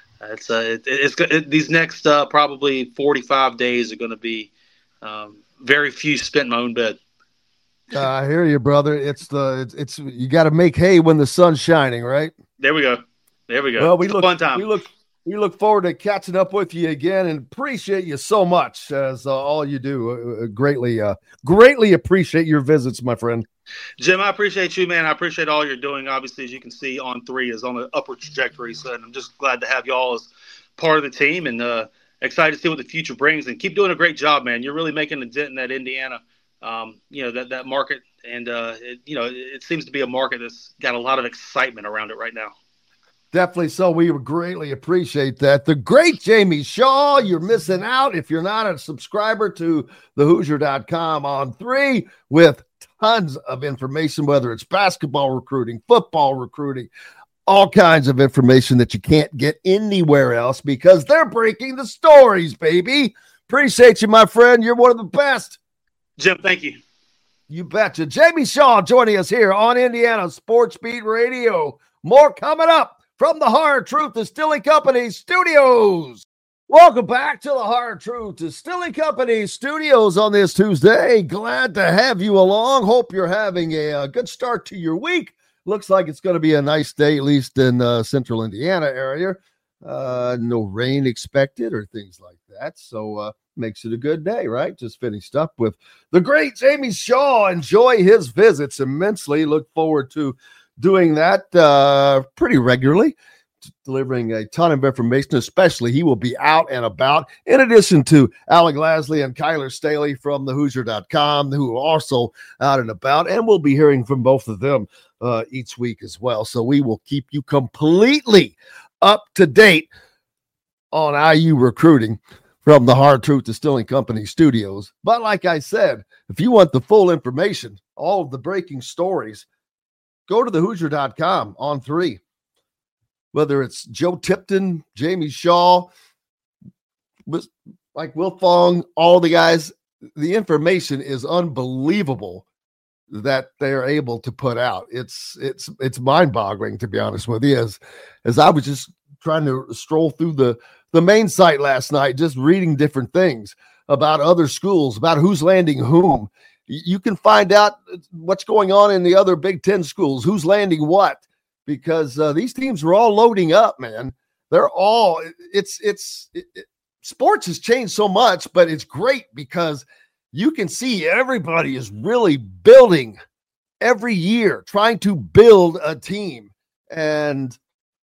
these next probably 45 days are going to be very few spent in my own bed. I hear you, brother. It's you got to make hay when the sun's shining, right? There we go. Well, fun time. We look forward to catching up with you again, and appreciate you so much as all you do. Greatly appreciate your visits, my friend. Jim, I appreciate you, man. I appreciate all you're doing. Obviously, as you can see, On3 is on an upward trajectory, so I'm just glad to have you all as part of the team, and excited to see what the future brings. And keep doing a great job, man. You're really making a dent in that Indiana, that market, and it seems to be a market that's got a lot of excitement around it right now. Definitely so. We would greatly appreciate that. The great Jamie Shaw, you're missing out if you're not a subscriber to thehoosier.com On3 with tons of information, whether it's basketball recruiting, football recruiting, all kinds of information that you can't get anywhere else because they're breaking the stories, baby. Appreciate you, my friend. You're one of the best. Jim, thank you. You betcha. Jamie Shaw joining us here on Indiana Sports Beat Radio. More coming up from the Hard Truth Distilling Company Studios. Welcome back to the Hard Truth Distilling Company Studios on this Tuesday. Glad to have you along. Hope you're having a good start to your week. Looks like it's going to be a nice day, at least in central Indiana area. No rain expected or things like that. So makes it a good day, right? Just finished up with the great Jamie Shaw. Enjoy his visits immensely. Look forward to doing that pretty regularly, delivering a ton of information, especially he will be out and about, in addition to Alec Lasley and Kyler Staley from thehoosier.com, who are also out and about, and we'll be hearing from both of them each week as well. So we will keep you completely up to date on IU recruiting from the Hard Truth Distilling Company Studios. But like I said, if you want the full information, all of the breaking stories, go to thehoosier.com On3. Whether it's Joe Tipton, Jamie Shaw, like Will Fong, all the guys, the information is unbelievable that they're able to put out. It's mind-boggling, to be honest with you. As I was just trying to stroll through the main site last night, just reading different things about other schools, about who's landing whom. You can find out what's going on in the other Big Ten schools, who's landing what, because these teams are all loading up, man. They're all sports has changed so much, but it's great because you can see everybody is really building every year, trying to build a team. And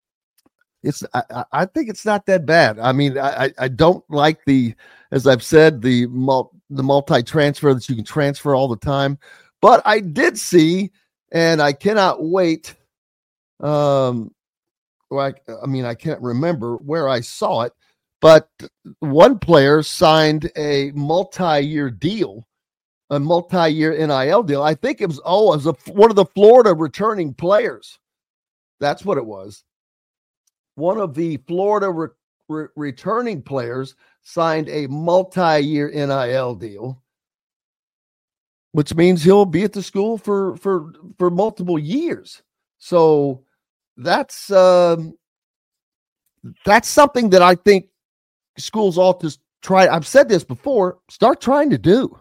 I think it's not that bad. I mean, I don't like as I've said, the multi-transfer that you can transfer all the time. But I did see, and I cannot wait. I can't remember where I saw it, but one player signed a multi-year deal, a multi-year NIL deal. I think it was one of the Florida returning players. That's what it was. One of the Florida returning players signed a multi-year NIL deal, which means he'll be at the school for multiple years. So that's something that I think schools ought to try. I've said this before, start trying to do.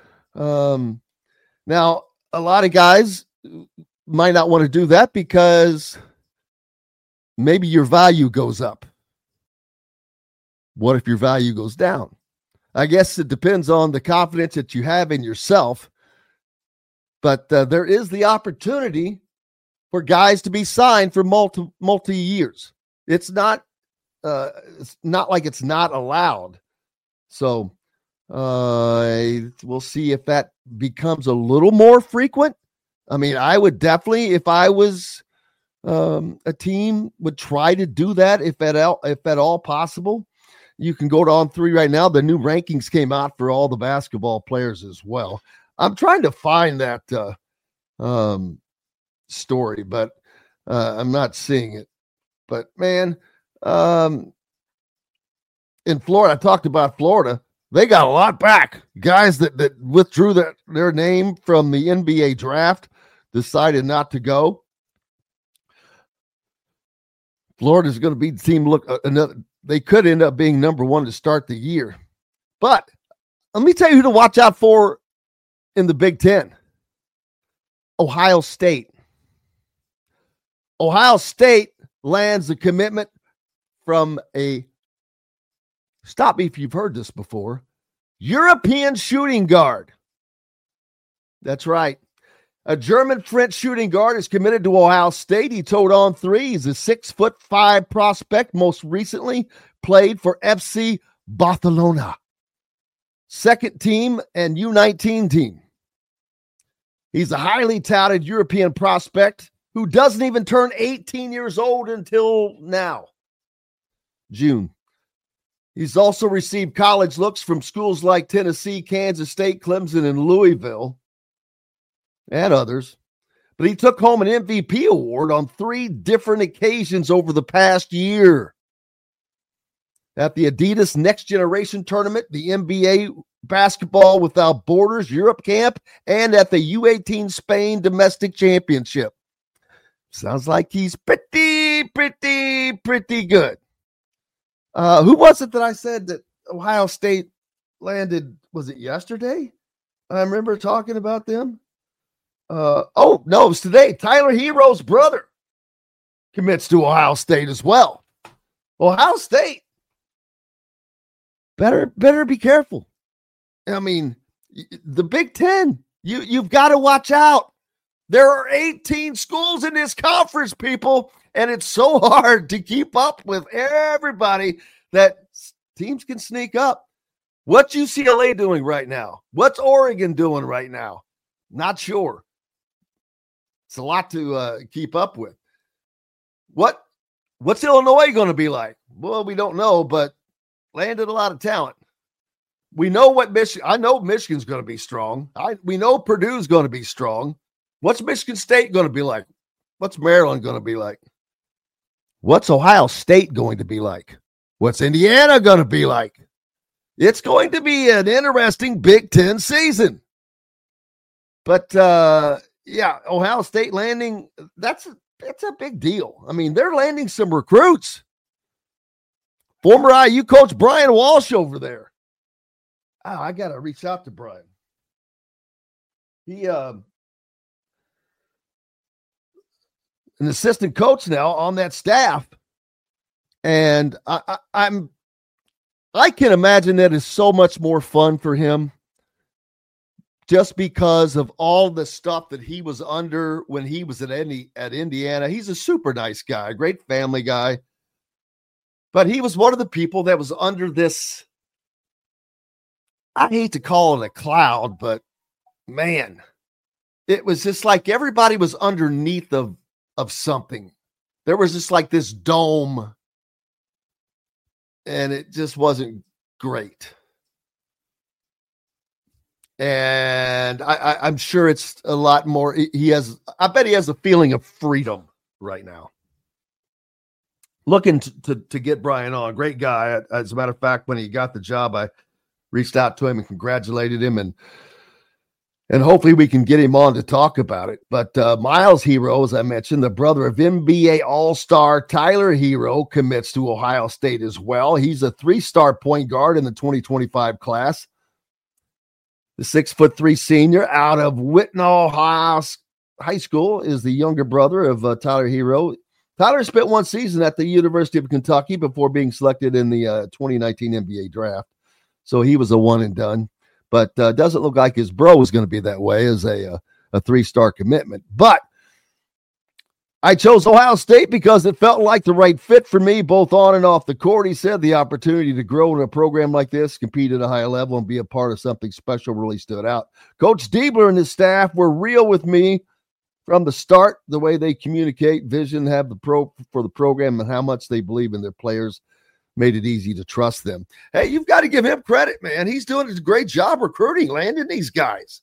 Now, a lot of guys might not want to do that because maybe your value goes up. What if your value goes down? I guess it depends on the confidence that you have in yourself. But there is the opportunity for guys to be signed for multi years. It's not like it's not allowed. So we'll see if that becomes a little more frequent. I mean, I would definitely, if I was a team, would try to do that if at all possible. You can go to On3 right now. The new rankings came out for all the basketball players as well. I'm trying to find that story, but I'm not seeing it. But man, in Florida, I talked about Florida. They got a lot back. Guys that withdrew their name from the NBA draft, decided not to go. Florida's going to be the team. They could end up being number one to start the year. But let me tell you who to watch out for in the Big Ten. Ohio State. Ohio State lands a commitment from stop me if you've heard this before, European shooting guard. That's right. A German-French shooting guard is committed to Ohio State. He toed on three. He's a 6'5" prospect, most recently played for FC Barcelona. Second team and U19 team. He's a highly touted European prospect who doesn't even turn 18 years old until now, June. He's also received college looks from schools like Tennessee, Kansas State, Clemson, and Louisville, and others. But he took home an MVP award on 3 different occasions over the past year. At the Adidas Next Generation Tournament, the NBA Basketball Without Borders Europe Camp, and at the U18 Spain Domestic Championship. Sounds like he's pretty good. Who was it that I said that Ohio State landed? Was it yesterday? I remember talking about them. No, it was today. Tyler Hero's brother commits to Ohio State as well. Ohio State better be careful. I mean, the Big Ten, you've got to watch out. There are 18 schools in this conference, people, and it's so hard to keep up with everybody that teams can sneak up. What's UCLA doing right now? What's Oregon doing right now? Not sure. It's a lot to keep up with. What's Illinois going to be like? Well, we don't know, but landed a lot of talent. We know what I know Michigan's going to be strong. We know Purdue's going to be strong. What's Michigan State going to be like? What's Maryland going to be like? What's Ohio State going to be like? What's Indiana going to be like? It's going to be an interesting Big Ten season. But, Ohio State landing, that's a big deal. I mean, they're landing some recruits. Former IU coach Brian Walsh over there. Oh, I got to reach out to Brian. He an assistant coach now on that staff. And I can imagine that is so much more fun for him just because of all the stuff that he was under when he was at Indiana. He's a super nice guy, a great family guy. But he was one of the people that was under this, I hate to call it a cloud, but man, it was just like everybody was underneath of something. There was just like this dome, and it just wasn't great. And I'm sure it's a lot more. I bet he has a feeling of freedom right now. Looking to get Brian on. Great guy. As a matter of fact, when he got the job, I reached out to him and congratulated him, and hopefully we can get him on to talk about it. But Miles Hero, as I mentioned, the brother of NBA All-Star Tyler Hero, commits to Ohio State as well. He's a 3-star point guard in the 2025 class. The 6'3" senior out of Whitnall High School is the younger brother of Tyler Hero. Tyler spent 1 season at the University of Kentucky before being selected in the 2019 NBA draft. So he was a one and done, but doesn't look like his bro is going to be that way as a 3-star commitment. But I chose Ohio State because it felt like the right fit for me, both on and off the court. He said the opportunity to grow in a program like this, compete at a high level, and be a part of something special really stood out. Coach Diebler and his staff were real with me from the start, the way they communicate, vision, have for the program, and how much they believe in their players made it easy to trust them. Hey, you've got to give him credit, man. He's doing a great job recruiting, landing these guys.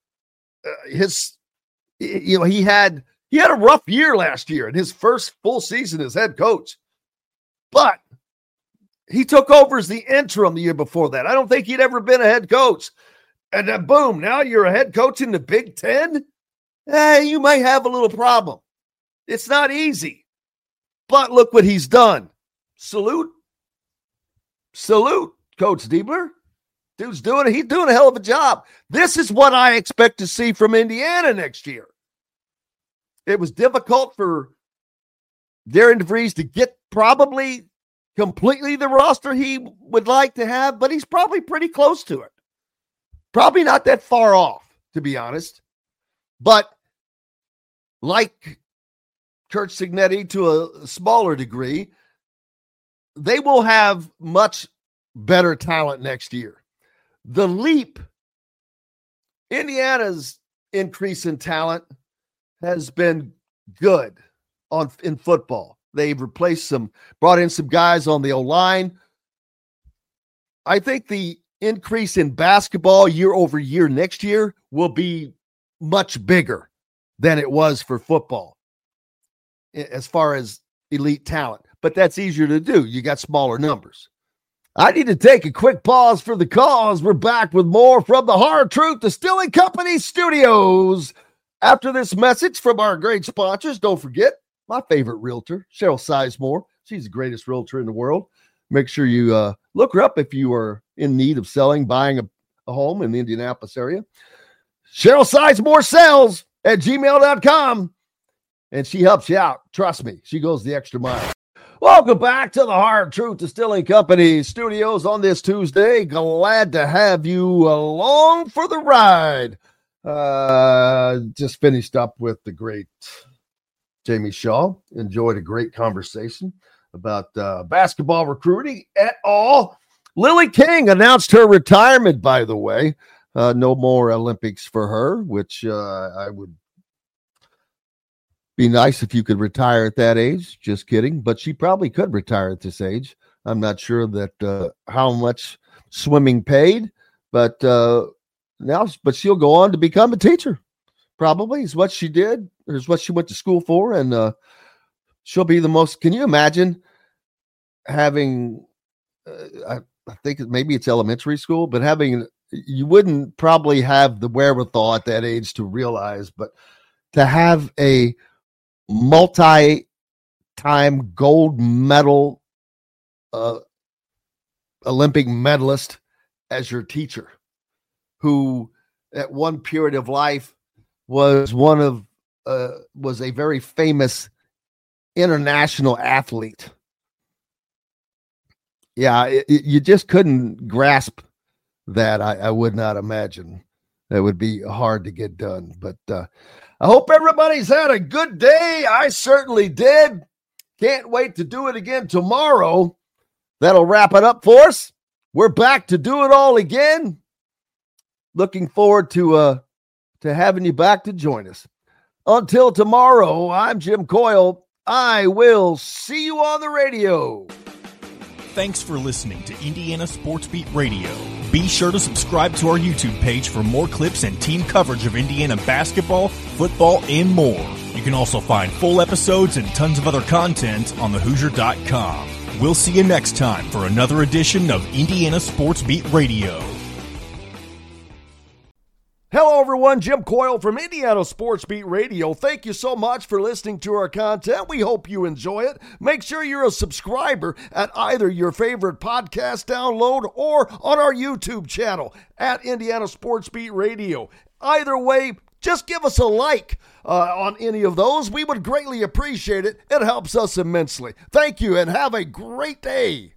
He had a rough year last year in his first full season as head coach, but he took over as the interim the year before that. I don't think he'd ever been a head coach. And then boom, now you're a head coach in the Big Ten. Hey, you might have a little problem. It's not easy. But look what he's done. Salute, Coach Diebler. He's doing a hell of a job. This is what I expect to see from Indiana next year. It was difficult for Darren DeVries to get probably completely the roster he would like to have, but he's probably pretty close to it. Probably not that far off, to be honest. But like Curt Cignetti to a smaller degree, they will have much better talent next year. The leap, Indiana's increase in talent has been good in football. They've brought in some guys on the O-line. I think the increase in basketball year over year next year will be much bigger than it was for football as far as elite talent. But that's easier to do. You got smaller numbers. I need to take a quick pause for the cause. We're back with more from the Hard Truth Distilling Company studios. After this message from our great sponsors, don't forget my favorite realtor, Cheryl Sizemore. She's the greatest realtor in the world. Make sure you look her up if you are in need of buying a home in the Indianapolis area. Cheryl Sizemore sells at gmail.com, and she helps you out. Trust me, she goes the extra mile. Welcome back to the Hard Truth Distilling Company studios on this Tuesday. Glad to have you along for the ride. Just finished up with the great Jamie Shaw. Enjoyed a great conversation about basketball recruiting et al. Lily King announced her retirement, by the way. No more Olympics for her, which I would be nice if you could retire at that age. Just kidding. But she probably could retire at this age. I'm not sure that how much swimming paid, but she'll go on to become a teacher. Probably is what she did, or is what she went to school for, and she'll be the most. Can you imagine having? I think maybe it's elementary school, but you wouldn't probably have the wherewithal at that age to realize, but to have a multi-time gold medal Olympic medalist as your teacher, who at one period of life was was a very famous international athlete. Yeah, you just couldn't grasp that. I would not imagine. That would be hard to get done. But I hope everybody's had a good day. I certainly did. Can't wait to do it again tomorrow. That'll wrap it up for us. We're back to do it all again. Looking forward to having you back to join us. Until tomorrow, I'm Jim Coyle. I will see you on the radio. Thanks for listening to Indiana Sports Beat Radio. Be sure to subscribe to our YouTube page for more clips and team coverage of Indiana basketball, football, and more. You can also find full episodes and tons of other content on thehoosier.com. We'll see you next time for another edition of Indiana Sports Beat Radio. Hello, everyone. Jim Coyle from Indiana Sports Beat Radio. Thank you so much for listening to our content. We hope you enjoy it. Make sure you're a subscriber at either your favorite podcast download or on our YouTube channel at Indiana Sports Beat Radio. Either way, just give us a like on any of those. We would greatly appreciate it. It helps us immensely. Thank you and have a great day.